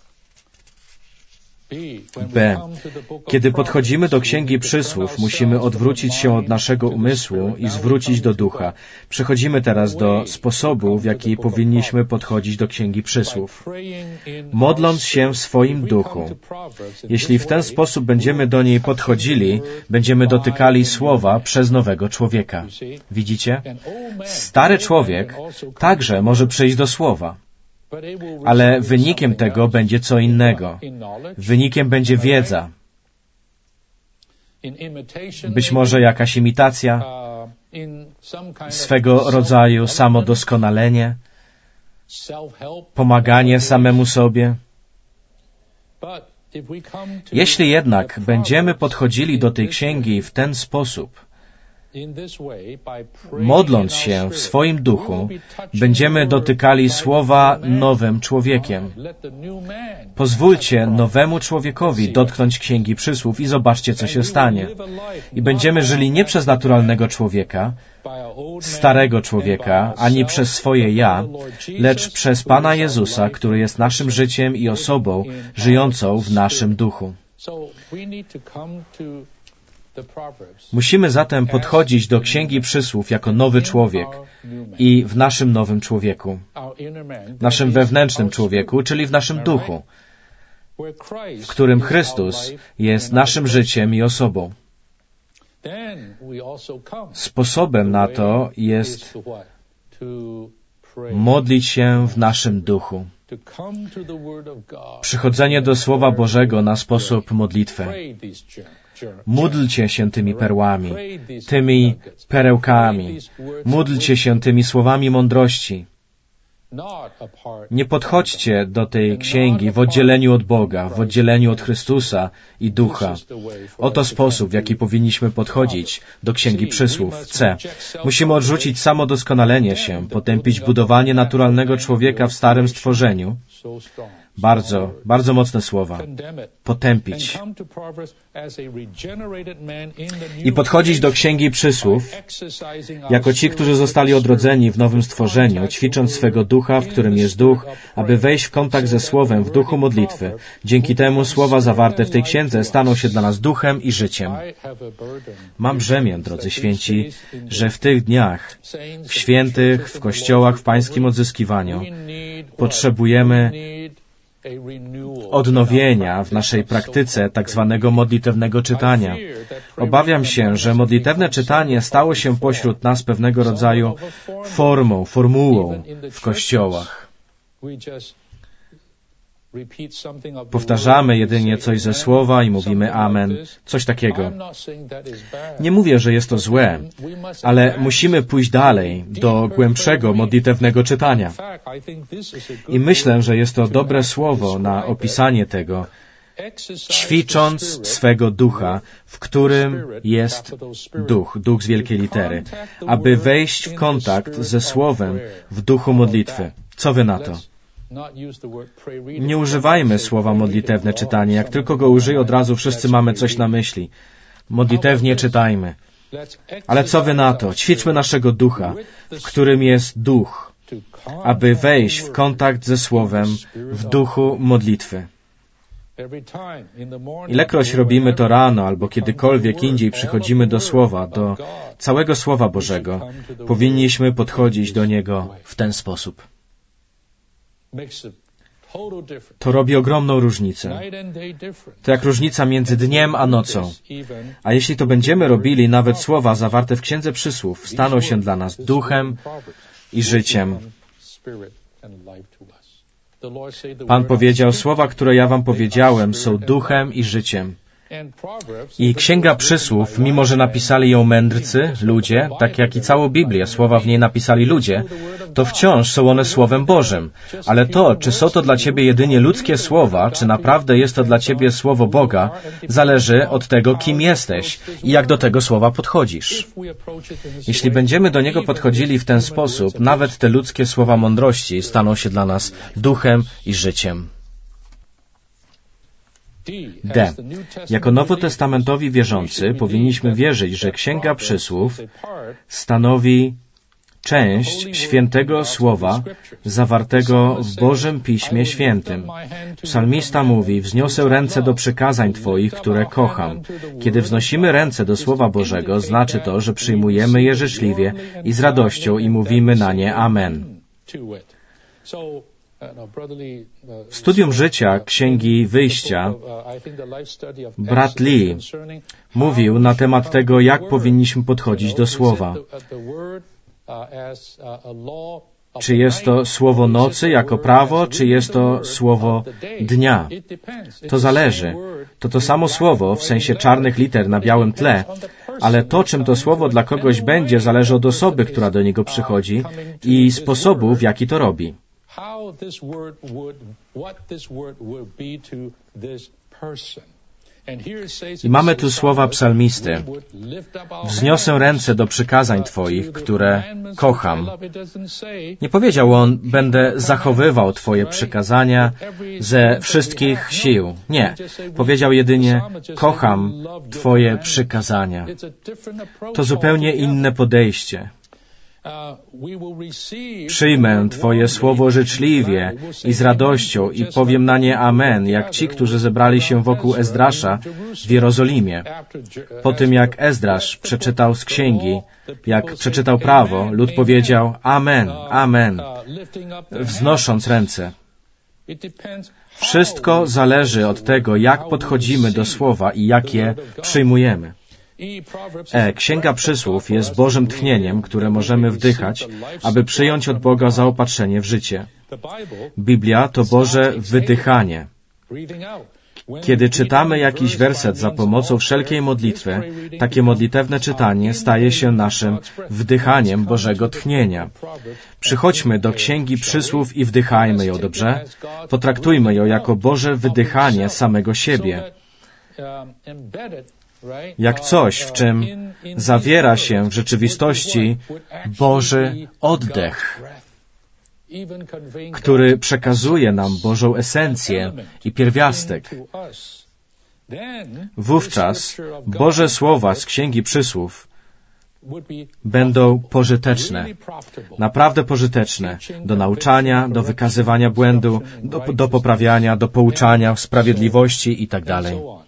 B. Kiedy podchodzimy do Księgi Przysłów, musimy odwrócić się od naszego umysłu i zwrócić do ducha. Przechodzimy teraz do sposobu, w jaki powinniśmy podchodzić do Księgi Przysłów. Modląc się w swoim duchu. Jeśli w ten sposób będziemy do niej podchodzili, będziemy dotykali Słowa przez nowego człowieka. Widzicie? Stary człowiek także może przyjść do Słowa. Ale wynikiem tego będzie co innego. Wynikiem będzie wiedza. Być może jakaś imitacja, swego rodzaju samodoskonalenie, pomaganie samemu sobie. Jeśli jednak będziemy podchodzili do tej księgi w ten sposób, Modląc się w swoim duchu, będziemy dotykali słowa nowym człowiekiem. Pozwólcie nowemu człowiekowi dotknąć Księgi Przysłów i zobaczcie, co się stanie. I będziemy żyli nie przez naturalnego człowieka, starego człowieka, ani przez swoje ja, lecz przez Pana Jezusa, który jest naszym życiem i osobą żyjącą w naszym duchu. Musimy zatem podchodzić do Księgi Przysłów jako nowy człowiek i w naszym nowym człowieku, naszym wewnętrznym człowieku, czyli w naszym duchu, w którym Chrystus jest naszym życiem i osobą. Sposobem na to jest modlić się w naszym duchu. Przychodzenie do Słowa Bożego na sposób modlitwy. Módlcie się tymi perłami, tymi perełkami. Módlcie się tymi słowami mądrości. Nie podchodźcie do tej księgi w oddzieleniu od Boga, w oddzieleniu od Chrystusa i Ducha. Oto sposób, w jaki powinniśmy podchodzić do Księgi Przysłów. C. Musimy odrzucić samodoskonalenie się, potępić budowanie naturalnego człowieka w starym stworzeniu. Bardzo, bardzo mocne słowa. Potępić. I podchodzić do Księgi Przysłów jako ci, którzy zostali odrodzeni w nowym stworzeniu, ćwicząc swego ducha, w którym jest duch, aby wejść w kontakt ze Słowem w duchu modlitwy. Dzięki temu słowa zawarte w tej księdze staną się dla nas duchem i życiem. Mam brzemię, drodzy święci, że w tych dniach, w świętych, w kościołach, w pańskim odzyskiwaniu, potrzebujemy odnowienia w naszej praktyce tak zwanego modlitewnego czytania. Obawiam się, że modlitewne czytanie stało się pośród nas pewnego rodzaju formułą w kościołach. Powtarzamy jedynie coś ze słowa i mówimy amen, coś takiego. Nie mówię, że jest to złe, ale musimy pójść dalej, do głębszego modlitewnego czytania. I myślę, że jest to dobre słowo na opisanie tego, ćwicząc swego ducha, w którym jest duch z wielkiej litery, aby wejść w kontakt ze Słowem w duchu modlitwy. Co wy na to? Nie używajmy słowa modlitewne czytanie. Jak tylko go użyję, od razu wszyscy mamy coś na myśli. Modlitewnie czytajmy. Ale co wy na to? Ćwiczmy naszego ducha, w którym jest duch, aby wejść w kontakt ze Słowem w duchu modlitwy. Ilekroć robimy to rano albo kiedykolwiek indziej przychodzimy do Słowa, do całego Słowa Bożego, powinniśmy podchodzić do niego w ten sposób. To robi ogromną różnicę. To jak różnica między dniem a nocą. A jeśli to będziemy robili, nawet słowa zawarte w Księdze Przysłów staną się dla nas duchem i życiem. Pan powiedział, słowa, które ja wam powiedziałem, są duchem i życiem. I Księga Przysłów, mimo że napisali ją mędrcy, ludzie, tak jak i całą Biblię, słowa w niej napisali ludzie, to wciąż są one Słowem Bożym. Ale to, czy są to dla ciebie jedynie ludzkie słowa, czy naprawdę jest to dla ciebie Słowo Boga, zależy od tego, kim jesteś i jak do tego słowa podchodzisz. Jeśli będziemy do niego podchodzili w ten sposób, nawet te ludzkie słowa mądrości staną się dla nas duchem i życiem. D. Jako nowotestamentowi wierzący powinniśmy wierzyć, że Księga Przysłów stanowi część świętego słowa zawartego w Bożym Piśmie Świętym. Psalmista mówi, wzniosę ręce do przykazań Twoich, które kocham. Kiedy wznosimy ręce do Słowa Bożego, znaczy to, że przyjmujemy je życzliwie i z radością i mówimy na nie amen. W studium życia Księgi Wyjścia brat Lee mówił na temat tego, jak powinniśmy podchodzić do Słowa. Czy jest to słowo nocy jako prawo, czy jest to słowo dnia? To zależy. To samo słowo, w sensie czarnych liter na białym tle, ale to, czym to słowo dla kogoś będzie, zależy od osoby, która do niego przychodzi i sposobu, w jaki to robi. I mamy tu słowa psalmisty. Wzniosę ręce do przykazań Twoich, które kocham. Nie powiedział on, będę zachowywał Twoje przykazania ze wszystkich sił. Nie. Powiedział jedynie, kocham Twoje przykazania. To zupełnie inne podejście. Przyjmę Twoje słowo życzliwie i z radością i powiem na nie amen, jak ci, którzy zebrali się wokół Ezdrasza w Jerozolimie. Po tym, jak Ezdrasz przeczytał z księgi, jak przeczytał prawo, lud powiedział amen, amen, wznosząc ręce. Wszystko zależy od tego, jak podchodzimy do słowa i jak je przyjmujemy. Księga Przysłów jest Bożym tchnieniem, które możemy wdychać, aby przyjąć od Boga zaopatrzenie w życie. Biblia to Boże wydychanie. Kiedy czytamy jakiś werset za pomocą wszelkiej modlitwy, takie modlitewne czytanie staje się naszym wdychaniem Bożego tchnienia. Przychodźmy do Księgi Przysłów i wdychajmy ją, dobrze? Potraktujmy ją jako Boże wydychanie samego siebie. Jak coś, w czym zawiera się w rzeczywistości Boży oddech, który przekazuje nam Bożą esencję i pierwiastek. Wówczas Boże słowa z Księgi Przysłów będą pożyteczne, naprawdę pożyteczne do nauczania, do wykazywania błędu, do poprawiania, do pouczania w sprawiedliwości itd.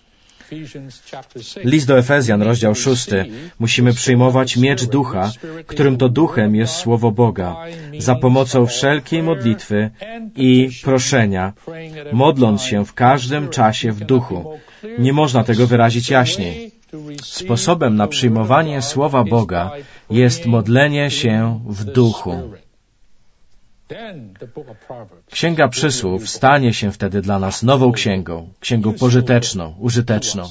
List do Efezjan, rozdział 6. Musimy przyjmować miecz ducha, którym to duchem jest słowo Boga, za pomocą wszelkiej modlitwy i proszenia, modląc się w każdym czasie w duchu. Nie można tego wyrazić jaśniej. Sposobem na przyjmowanie słowa Boga jest modlenie się w duchu. Księga Przysłów stanie się wtedy dla nas nową księgą, księgą pożyteczną, użyteczną.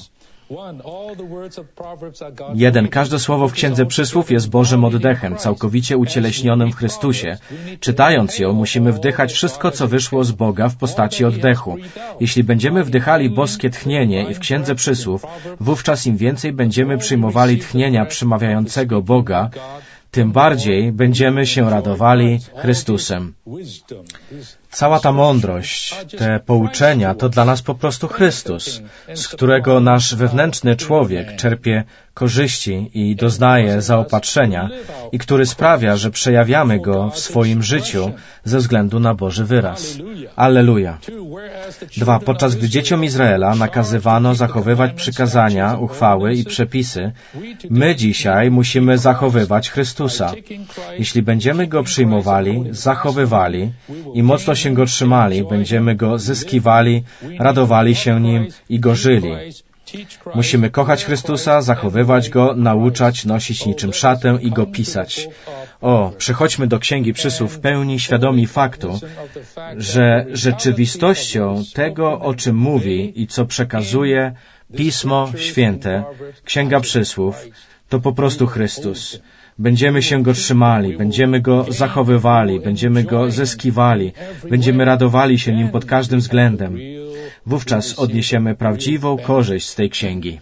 1. Każde słowo w Księdze Przysłów jest Bożym oddechem, całkowicie ucieleśnionym w Chrystusie. Czytając ją, musimy wdychać wszystko, co wyszło z Boga w postaci oddechu. Jeśli będziemy wdychali boskie tchnienie i w Księdze Przysłów, wówczas im więcej będziemy przyjmowali tchnienia przemawiającego Boga, tym bardziej będziemy się radowali Chrystusem. Cała ta mądrość, te pouczenia to dla nas po prostu Chrystus, z którego nasz wewnętrzny człowiek czerpie korzyści i doznaje zaopatrzenia i który sprawia, że przejawiamy go w swoim życiu ze względu na Boży wyraz. Alleluja. 2. Podczas gdy dzieciom Izraela nakazywano zachowywać przykazania, uchwały i przepisy, my dzisiaj musimy zachowywać Chrystusa. Jeśli będziemy Go przyjmowali, zachowywali i mocno się Go trzymali, będziemy Go zyskiwali, radowali się Nim i Go żyli. Musimy kochać Chrystusa, zachowywać Go, nauczać, nosić niczym szatę i Go pisać. Przychodźmy do Księgi Przysłów w pełni świadomi faktu, że rzeczywistością tego, o czym mówi i co przekazuje Pismo Święte, Księga Przysłów, to po prostu Chrystus. Będziemy się Go trzymali, będziemy Go zachowywali, będziemy Go zyskiwali, będziemy radowali się Nim pod każdym względem. Wówczas odniesiemy prawdziwą korzyść z tej księgi.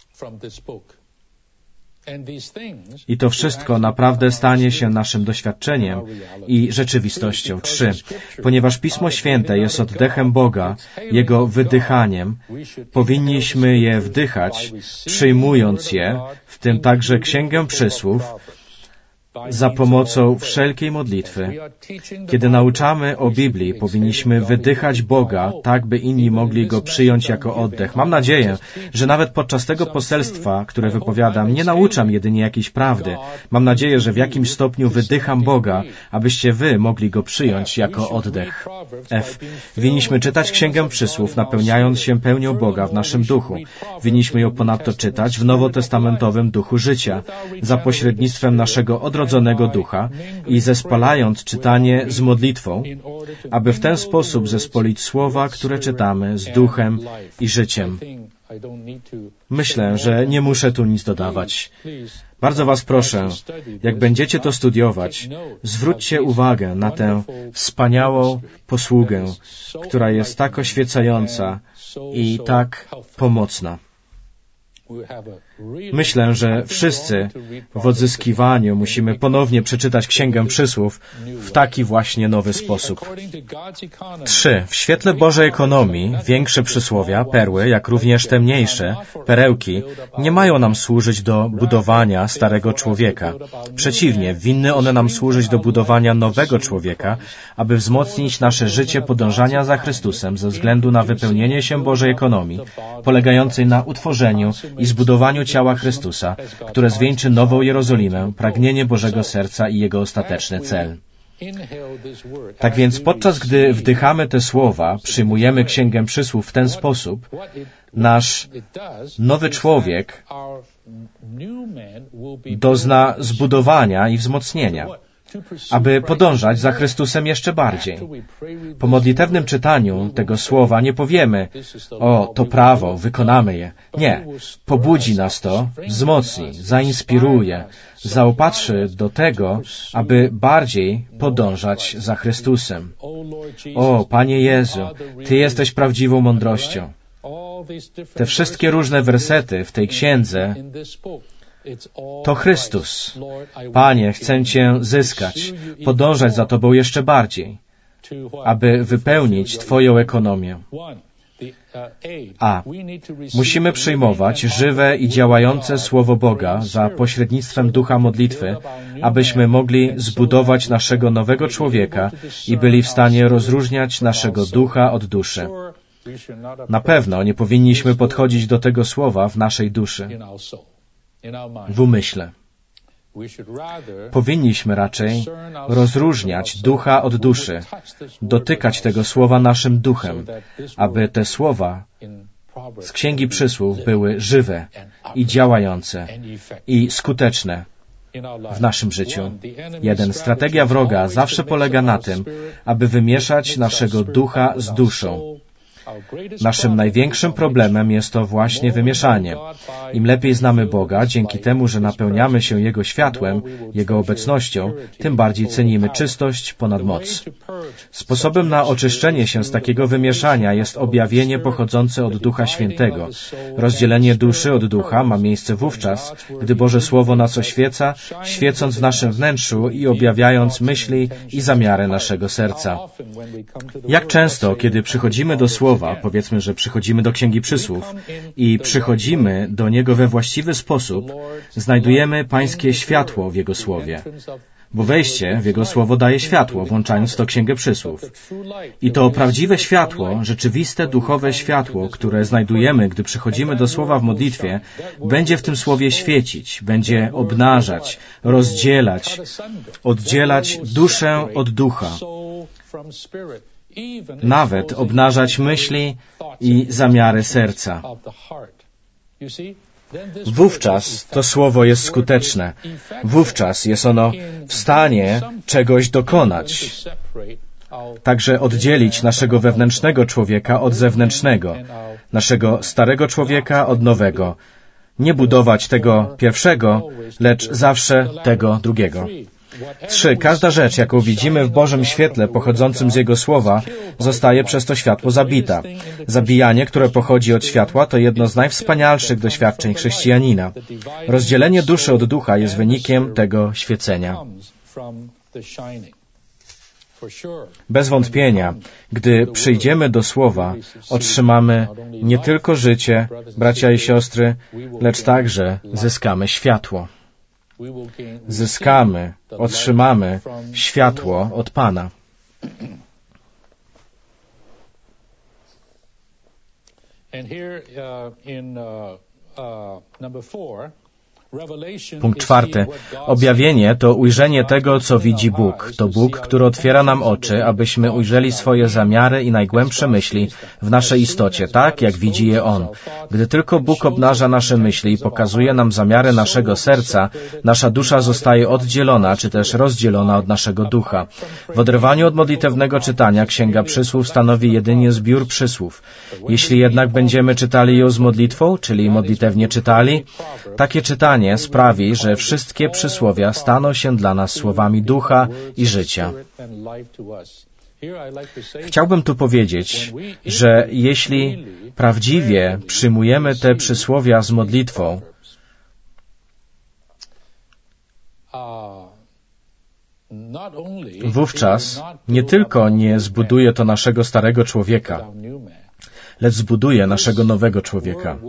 I to wszystko naprawdę stanie się naszym doświadczeniem i rzeczywistością. 3. Ponieważ Pismo Święte jest oddechem Boga, Jego wydychaniem, powinniśmy je wdychać, przyjmując je, w tym także Księgę Przysłów, za pomocą wszelkiej modlitwy. Kiedy nauczamy o Biblii, powinniśmy wydychać Boga, tak by inni mogli Go przyjąć jako oddech. Mam nadzieję, że nawet podczas tego poselstwa, które wypowiadam, nie nauczam jedynie jakiejś prawdy. Mam nadzieję, że w jakimś stopniu wydycham Boga, abyście wy mogli Go przyjąć jako oddech. Winniśmy czytać Księgę Przysłów, napełniając się pełnią Boga w naszym duchu. Winniśmy ją ponadto czytać w nowotestamentowym duchu życia, za pośrednictwem naszego odrodzonego ducha i zespalając czytanie z modlitwą, aby w ten sposób zespolić słowa, które czytamy, z duchem i życiem. Myślę, że nie muszę tu nic dodawać. Bardzo Was proszę, jak będziecie to studiować, zwróćcie uwagę na tę wspaniałą posługę, która jest tak oświecająca i tak pomocna. Myślę, że wszyscy w odzyskiwaniu musimy ponownie przeczytać Księgę Przysłów w taki właśnie nowy sposób. 3. W świetle Bożej ekonomii większe przysłowia, perły, jak również te mniejsze, perełki, nie mają nam służyć do budowania starego człowieka. Przeciwnie, winny one nam służyć do budowania nowego człowieka, aby wzmocnić nasze życie podążania za Chrystusem ze względu na wypełnienie się Bożej ekonomii, polegającej na utworzeniu i zbudowaniu ciała Chrystusa, które zwieńczy nową Jerozolimę, pragnienie Bożego serca i Jego ostateczny cel. Tak więc podczas gdy wdychamy te słowa, przyjmujemy Księgę Przysłów w ten sposób, nasz nowy człowiek dozna zbudowania i wzmocnienia, aby podążać za Chrystusem jeszcze bardziej. Po modlitewnym czytaniu tego słowa nie powiemy: o, to prawo, wykonamy je. Nie. Pobudzi nas to, wzmocni, zainspiruje, zaopatrzy do tego, aby bardziej podążać za Chrystusem. O, Panie Jezu, Ty jesteś prawdziwą mądrością. Te wszystkie różne wersety w tej księdze to Chrystus. Panie, chcę Cię zyskać, podążać za Tobą jeszcze bardziej, aby wypełnić Twoją ekonomię. A. Musimy przyjmować żywe i działające Słowo Boga za pośrednictwem ducha modlitwy, abyśmy mogli zbudować naszego nowego człowieka i byli w stanie rozróżniać naszego ducha od duszy. Na pewno nie powinniśmy podchodzić do tego słowa w naszej duszy, w umyśle. Powinniśmy raczej rozróżniać ducha od duszy, dotykać tego słowa naszym duchem, aby te słowa z Księgi Przysłów były żywe i działające i skuteczne w naszym życiu. 1. Strategia wroga zawsze polega na tym, aby wymieszać naszego ducha z duszą. Naszym największym problemem jest to właśnie wymieszanie. Im lepiej znamy Boga, dzięki temu, że napełniamy się Jego światłem, Jego obecnością, tym bardziej cenimy czystość ponad moc. Sposobem na oczyszczenie się z takiego wymieszania jest objawienie pochodzące od Ducha Świętego. Rozdzielenie duszy od ducha ma miejsce wówczas, gdy Boże Słowo nas oświeca, świecąc w naszym wnętrzu i objawiając myśli i zamiary naszego serca. Jak często, kiedy przychodzimy do Słowa, powiedzmy, że przychodzimy do Księgi Przysłów i przychodzimy do niego we właściwy sposób, znajdujemy Pańskie światło w Jego Słowie. Bo wejście w Jego Słowo daje światło, włączając to Księgę Przysłów. I to prawdziwe światło, rzeczywiste duchowe światło, które znajdujemy, gdy przychodzimy do Słowa w modlitwie, będzie w tym Słowie świecić, będzie obnażać, rozdzielać, oddzielać duszę od ducha, nawet obnażać myśli i zamiary serca. Wówczas to Słowo jest skuteczne. Wówczas jest ono w stanie czegoś dokonać. Także oddzielić naszego wewnętrznego człowieka od zewnętrznego, naszego starego człowieka od nowego. Nie budować tego pierwszego, lecz zawsze tego drugiego. 3. Każda rzecz, jaką widzimy w Bożym świetle pochodzącym z Jego Słowa, zostaje przez to światło zabita. Zabijanie, które pochodzi od światła, to jedno z najwspanialszych doświadczeń chrześcijanina. Rozdzielenie duszy od ducha jest wynikiem tego świecenia. Bez wątpienia, gdy przyjdziemy do Słowa, otrzymamy nie tylko życie, bracia i siostry, lecz także zyskamy światło. Zyskamy, otrzymamy światło od Pana. Punkt 4. Objawienie to ujrzenie tego, co widzi Bóg. To Bóg, który otwiera nam oczy, abyśmy ujrzeli swoje zamiary i najgłębsze myśli w naszej istocie, tak jak widzi je On. Gdy tylko Bóg obnaża nasze myśli i pokazuje nam zamiary naszego serca, nasza dusza zostaje oddzielona, czy też rozdzielona od naszego ducha. W oderwaniu od modlitewnego czytania Księga Przysłów stanowi jedynie zbiór przysłów. Jeśli jednak będziemy czytali ją z modlitwą, czyli modlitewnie czytali, takie czytanie sprawi, że wszystkie przysłowia staną się dla nas słowami ducha i życia. Chciałbym tu powiedzieć, że jeśli prawdziwie przyjmujemy te przysłowia z modlitwą, wówczas nie tylko nie zbuduje to naszego starego człowieka, lecz zbuduje naszego nowego człowieka.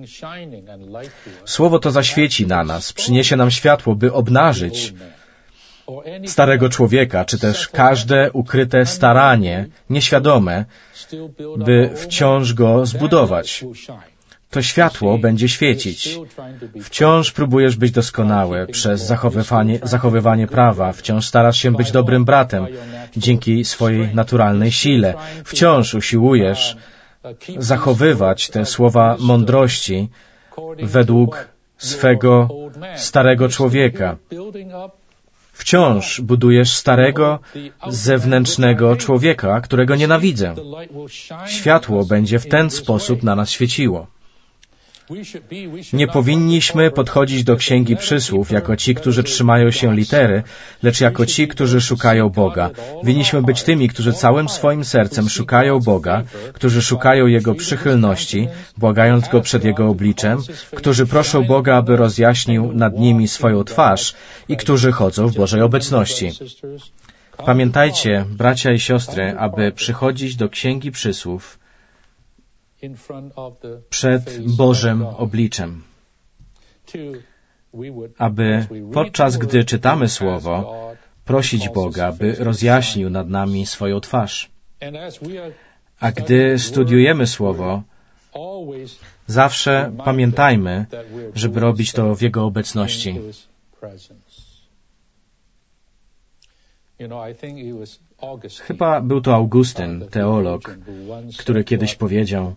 Słowo to zaświeci na nas, przyniesie nam światło, by obnażyć starego człowieka, czy też każde ukryte staranie, nieświadome, by wciąż go zbudować. To światło będzie świecić. Wciąż próbujesz być doskonały przez zachowywanie prawa. Wciąż starasz się być dobrym bratem dzięki swojej naturalnej sile. Wciąż usiłujesz zachowywać te słowa mądrości według swego starego człowieka. Wciąż budujesz starego, zewnętrznego człowieka, którego nienawidzę. Światło będzie w ten sposób na nas świeciło. Nie powinniśmy podchodzić do Księgi Przysłów jako ci, którzy trzymają się litery, lecz jako ci, którzy szukają Boga. Winniśmy być tymi, którzy całym swoim sercem szukają Boga, którzy szukają Jego przychylności, błagając Go przed Jego obliczem, którzy proszą Boga, aby rozjaśnił nad nimi swoją twarz i którzy chodzą w Bożej obecności. Pamiętajcie, bracia i siostry, aby przychodzić do Księgi Przysłów przed Bożym obliczem, aby podczas gdy czytamy Słowo, prosić Boga, by rozjaśnił nad nami swoją twarz. A gdy studiujemy Słowo, zawsze pamiętajmy, żeby robić to w Jego obecności. Chyba był to Augustyn, teolog, który kiedyś powiedział: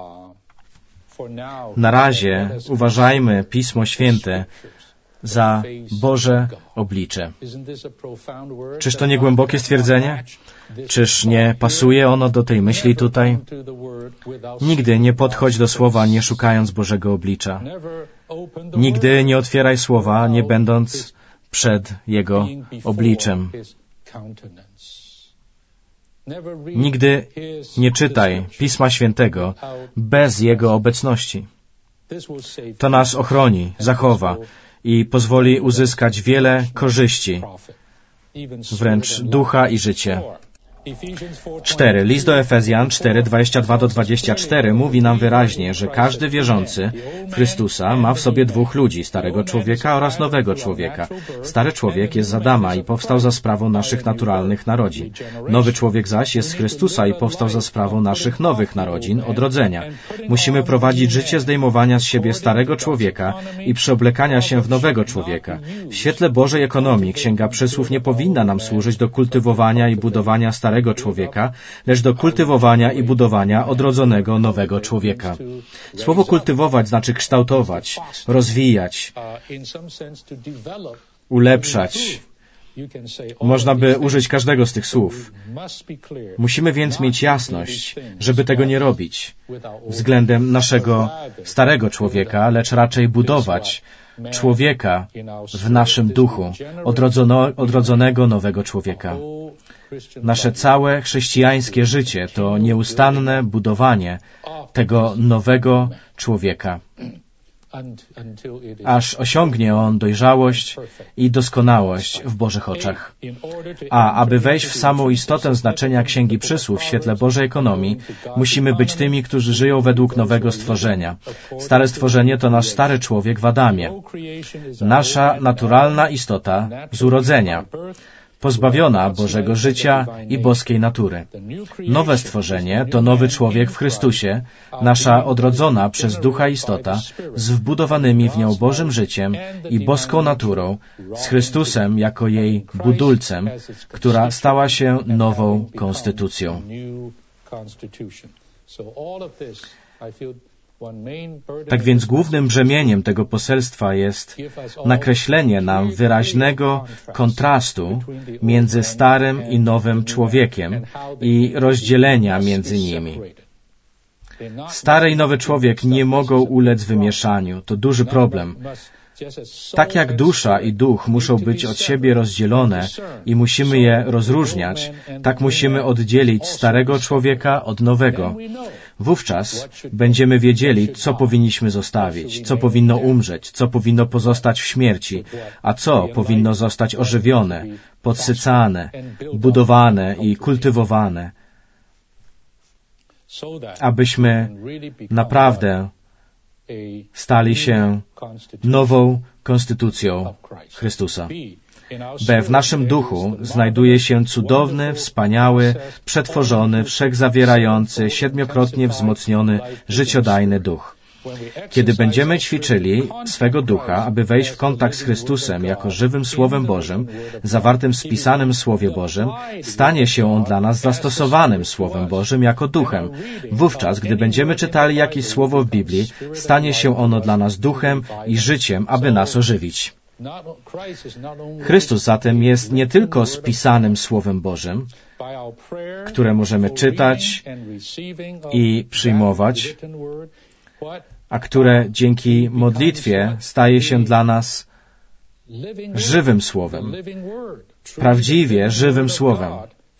na razie uważajmy Pismo Święte za Boże oblicze. Czyż to nie głębokie stwierdzenie? Czyż nie pasuje ono do tej myśli tutaj? Nigdy nie podchodź do Słowa, nie szukając Bożego oblicza. Nigdy nie otwieraj Słowa, nie będąc przed Jego obliczem. Nigdy nie czytaj Pisma Świętego bez Jego obecności. To nas ochroni, zachowa i pozwoli uzyskać wiele korzyści, wręcz ducha i życie. 4. List do Efezjan 4, 22-24 mówi nam wyraźnie, że każdy wierzący w Chrystusa ma w sobie dwóch ludzi, starego człowieka oraz nowego człowieka. Stary człowiek jest z Adama i powstał za sprawą naszych naturalnych narodzin. Nowy człowiek zaś jest z Chrystusa i powstał za sprawą naszych nowych narodzin, odrodzenia. Musimy prowadzić życie zdejmowania z siebie starego człowieka i przeoblekania się w nowego człowieka. W świetle Bożej ekonomii Księga Przysłów nie powinna nam służyć do kultywowania i budowania starego człowieka, lecz do kultywowania i budowania odrodzonego nowego człowieka. Słowo kultywować znaczy kształtować, rozwijać, ulepszać. Można by użyć każdego z tych słów. Musimy więc mieć jasność, żeby tego nie robić względem naszego starego człowieka, lecz raczej budować człowieka w naszym duchu, odrodzonego nowego człowieka. Nasze całe chrześcijańskie życie to nieustanne budowanie tego nowego człowieka, aż osiągnie on dojrzałość i doskonałość w Bożych oczach. A aby wejść w samą istotę znaczenia Księgi Przysłów w świetle Bożej ekonomii, musimy być tymi, którzy żyją według nowego stworzenia. Stare stworzenie to nasz stary człowiek w Adamie, nasza naturalna istota z urodzenia, pozbawiona Bożego życia i boskiej natury. Nowe stworzenie to nowy człowiek w Chrystusie, nasza odrodzona przez Ducha istota z wbudowanymi w nią Bożym życiem i boską naturą, z Chrystusem jako jej budulcem, która stała się nową konstytucją. Tak więc głównym brzemieniem tego poselstwa jest nakreślenie nam wyraźnego kontrastu między starym i nowym człowiekiem i rozdzielenia między nimi. Stary i nowy człowiek nie mogą ulec wymieszaniu. To duży problem. Tak jak dusza i duch muszą być od siebie rozdzielone i musimy je rozróżniać, tak musimy oddzielić starego człowieka od nowego. Wówczas będziemy wiedzieli, co powinniśmy zostawić, co powinno umrzeć, co powinno pozostać w śmierci, a co powinno zostać ożywione, podsycane, budowane i kultywowane, abyśmy naprawdę stali się nową konstytucją Chrystusa. B. W naszym duchu znajduje się cudowny, wspaniały, przetworzony, wszechzawierający, 7-krotnie wzmocniony, życiodajny duch. Kiedy będziemy ćwiczyli swego ducha, aby wejść w kontakt z Chrystusem jako żywym Słowem Bożym, zawartym w spisanym Słowie Bożym, stanie się on dla nas zastosowanym Słowem Bożym jako duchem. Wówczas, gdy będziemy czytali jakieś słowo w Biblii, stanie się ono dla nas duchem i życiem, aby nas ożywić. Chrystus zatem jest nie tylko spisanym Słowem Bożym, które możemy czytać i przyjmować, a które dzięki modlitwie staje się dla nas żywym Słowem, prawdziwie żywym Słowem.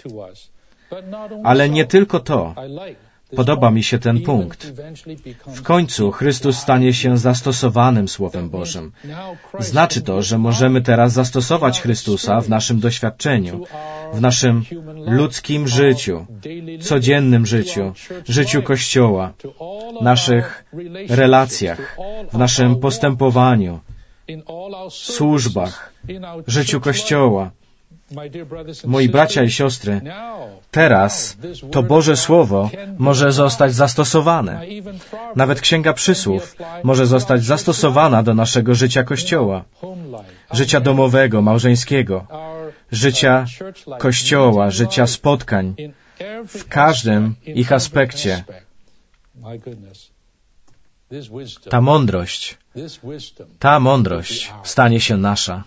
Ale nie tylko to. Podoba mi się ten punkt. W końcu Chrystus stanie się zastosowanym Słowem Bożym. Znaczy to, że możemy teraz zastosować Chrystusa w naszym doświadczeniu, w naszym ludzkim życiu, codziennym życiu, życiu Kościoła, naszych relacjach, w naszym postępowaniu, służbach, życiu Kościoła. Moi bracia i siostry, teraz to Boże Słowo może zostać zastosowane. Nawet Księga Przysłów może zostać zastosowana do naszego życia Kościoła, życia domowego, małżeńskiego, życia Kościoła, życia spotkań, w każdym ich aspekcie. Ta mądrość stanie się nasza.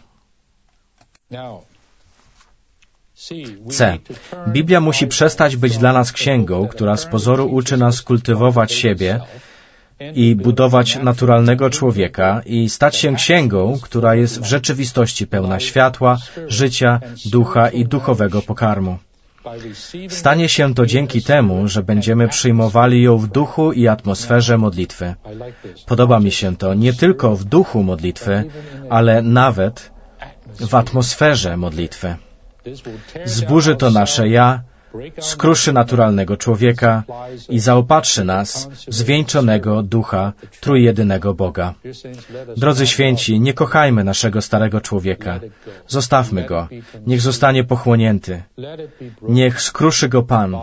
C. Biblia musi przestać być dla nas księgą, która z pozoru uczy nas kultywować siebie i budować naturalnego człowieka i stać się księgą, która jest w rzeczywistości pełna światła, życia, ducha i duchowego pokarmu. Stanie się to dzięki temu, że będziemy przyjmowali ją w duchu i atmosferze modlitwy. Podoba mi się to nie tylko w duchu modlitwy, ale nawet w atmosferze modlitwy. Zburzy to nasze ja, skruszy naturalnego człowieka i zaopatrzy nas w zwieńczonego ducha trójjedynego Boga. Drodzy święci, nie kochajmy naszego starego człowieka. Zostawmy go. Niech zostanie pochłonięty. Niech skruszy go Pan.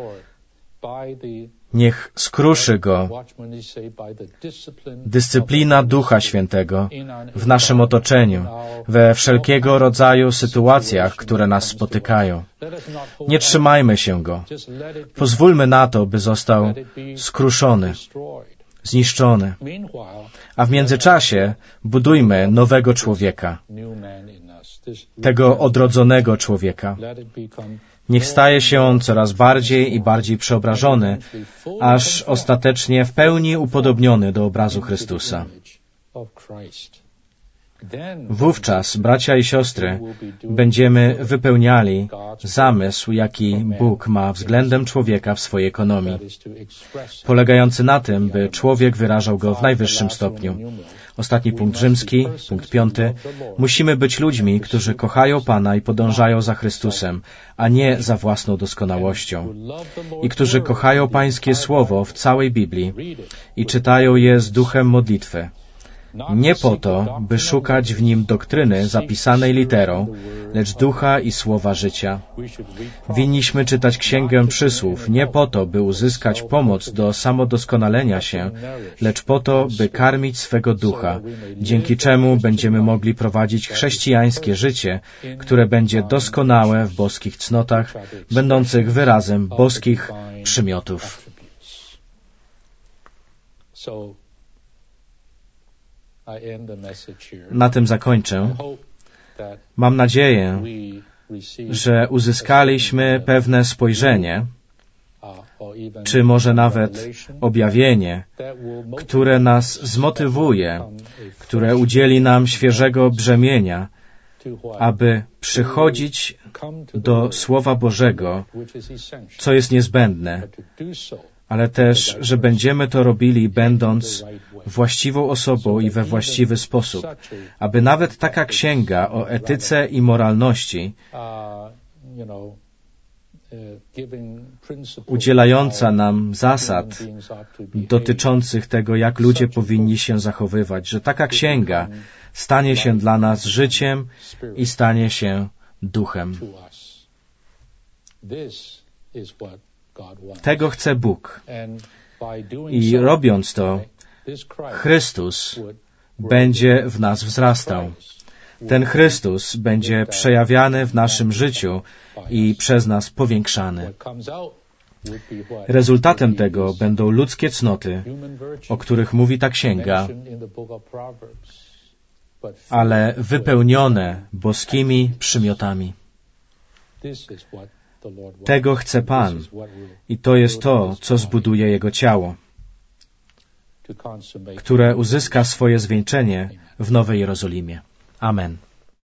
Niech skruszy go dyscyplina Ducha Świętego w naszym otoczeniu, we wszelkiego rodzaju sytuacjach, które nas spotykają. Nie trzymajmy się go. Pozwólmy na to, by został skruszony, zniszczony. A w międzyczasie budujmy nowego człowieka, tego odrodzonego człowieka. Niech staje się on coraz bardziej i bardziej przeobrażony, aż ostatecznie w pełni upodobniony do obrazu Chrystusa. Wówczas, bracia i siostry, będziemy wypełniali zamysł, jaki Bóg ma względem człowieka w swojej ekonomii, polegający na tym, by człowiek wyrażał go w najwyższym stopniu. Ostatni punkt rzymski, punkt 5. Musimy być ludźmi, którzy kochają Pana i podążają za Chrystusem, a nie za własną doskonałością. I którzy kochają Pańskie Słowo w całej Biblii i czytają je z duchem modlitwy. Nie po to, by szukać w nim doktryny zapisanej literą, lecz ducha i słowa życia. Winniśmy czytać Księgę Przysłów nie po to, by uzyskać pomoc do samodoskonalenia się, lecz po to, by karmić swego ducha, dzięki czemu będziemy mogli prowadzić chrześcijańskie życie, które będzie doskonałe w boskich cnotach, będących wyrazem boskich przymiotów. Na tym zakończę. Mam nadzieję, że uzyskaliśmy pewne spojrzenie czy może nawet objawienie, które nas zmotywuje, które udzieli nam świeżego brzemienia, aby przychodzić do Słowa Bożego, co jest niezbędne, ale też, że będziemy to robili, będąc właściwą osobą i we właściwy sposób, aby nawet taka księga o etyce i moralności, udzielająca nam zasad dotyczących tego, jak ludzie powinni się zachowywać, że taka księga stanie się dla nas życiem i stanie się duchem. Tego chce Bóg. I robiąc to, Chrystus będzie w nas wzrastał. Ten Chrystus będzie przejawiany w naszym życiu i przez nas powiększany. Rezultatem tego będą ludzkie cnoty, o których mówi ta księga, ale wypełnione boskimi przymiotami. Tego chce Pan i to jest to, co zbuduje Jego ciało, które uzyska swoje zwieńczenie w Nowej Jerozolimie. Amen.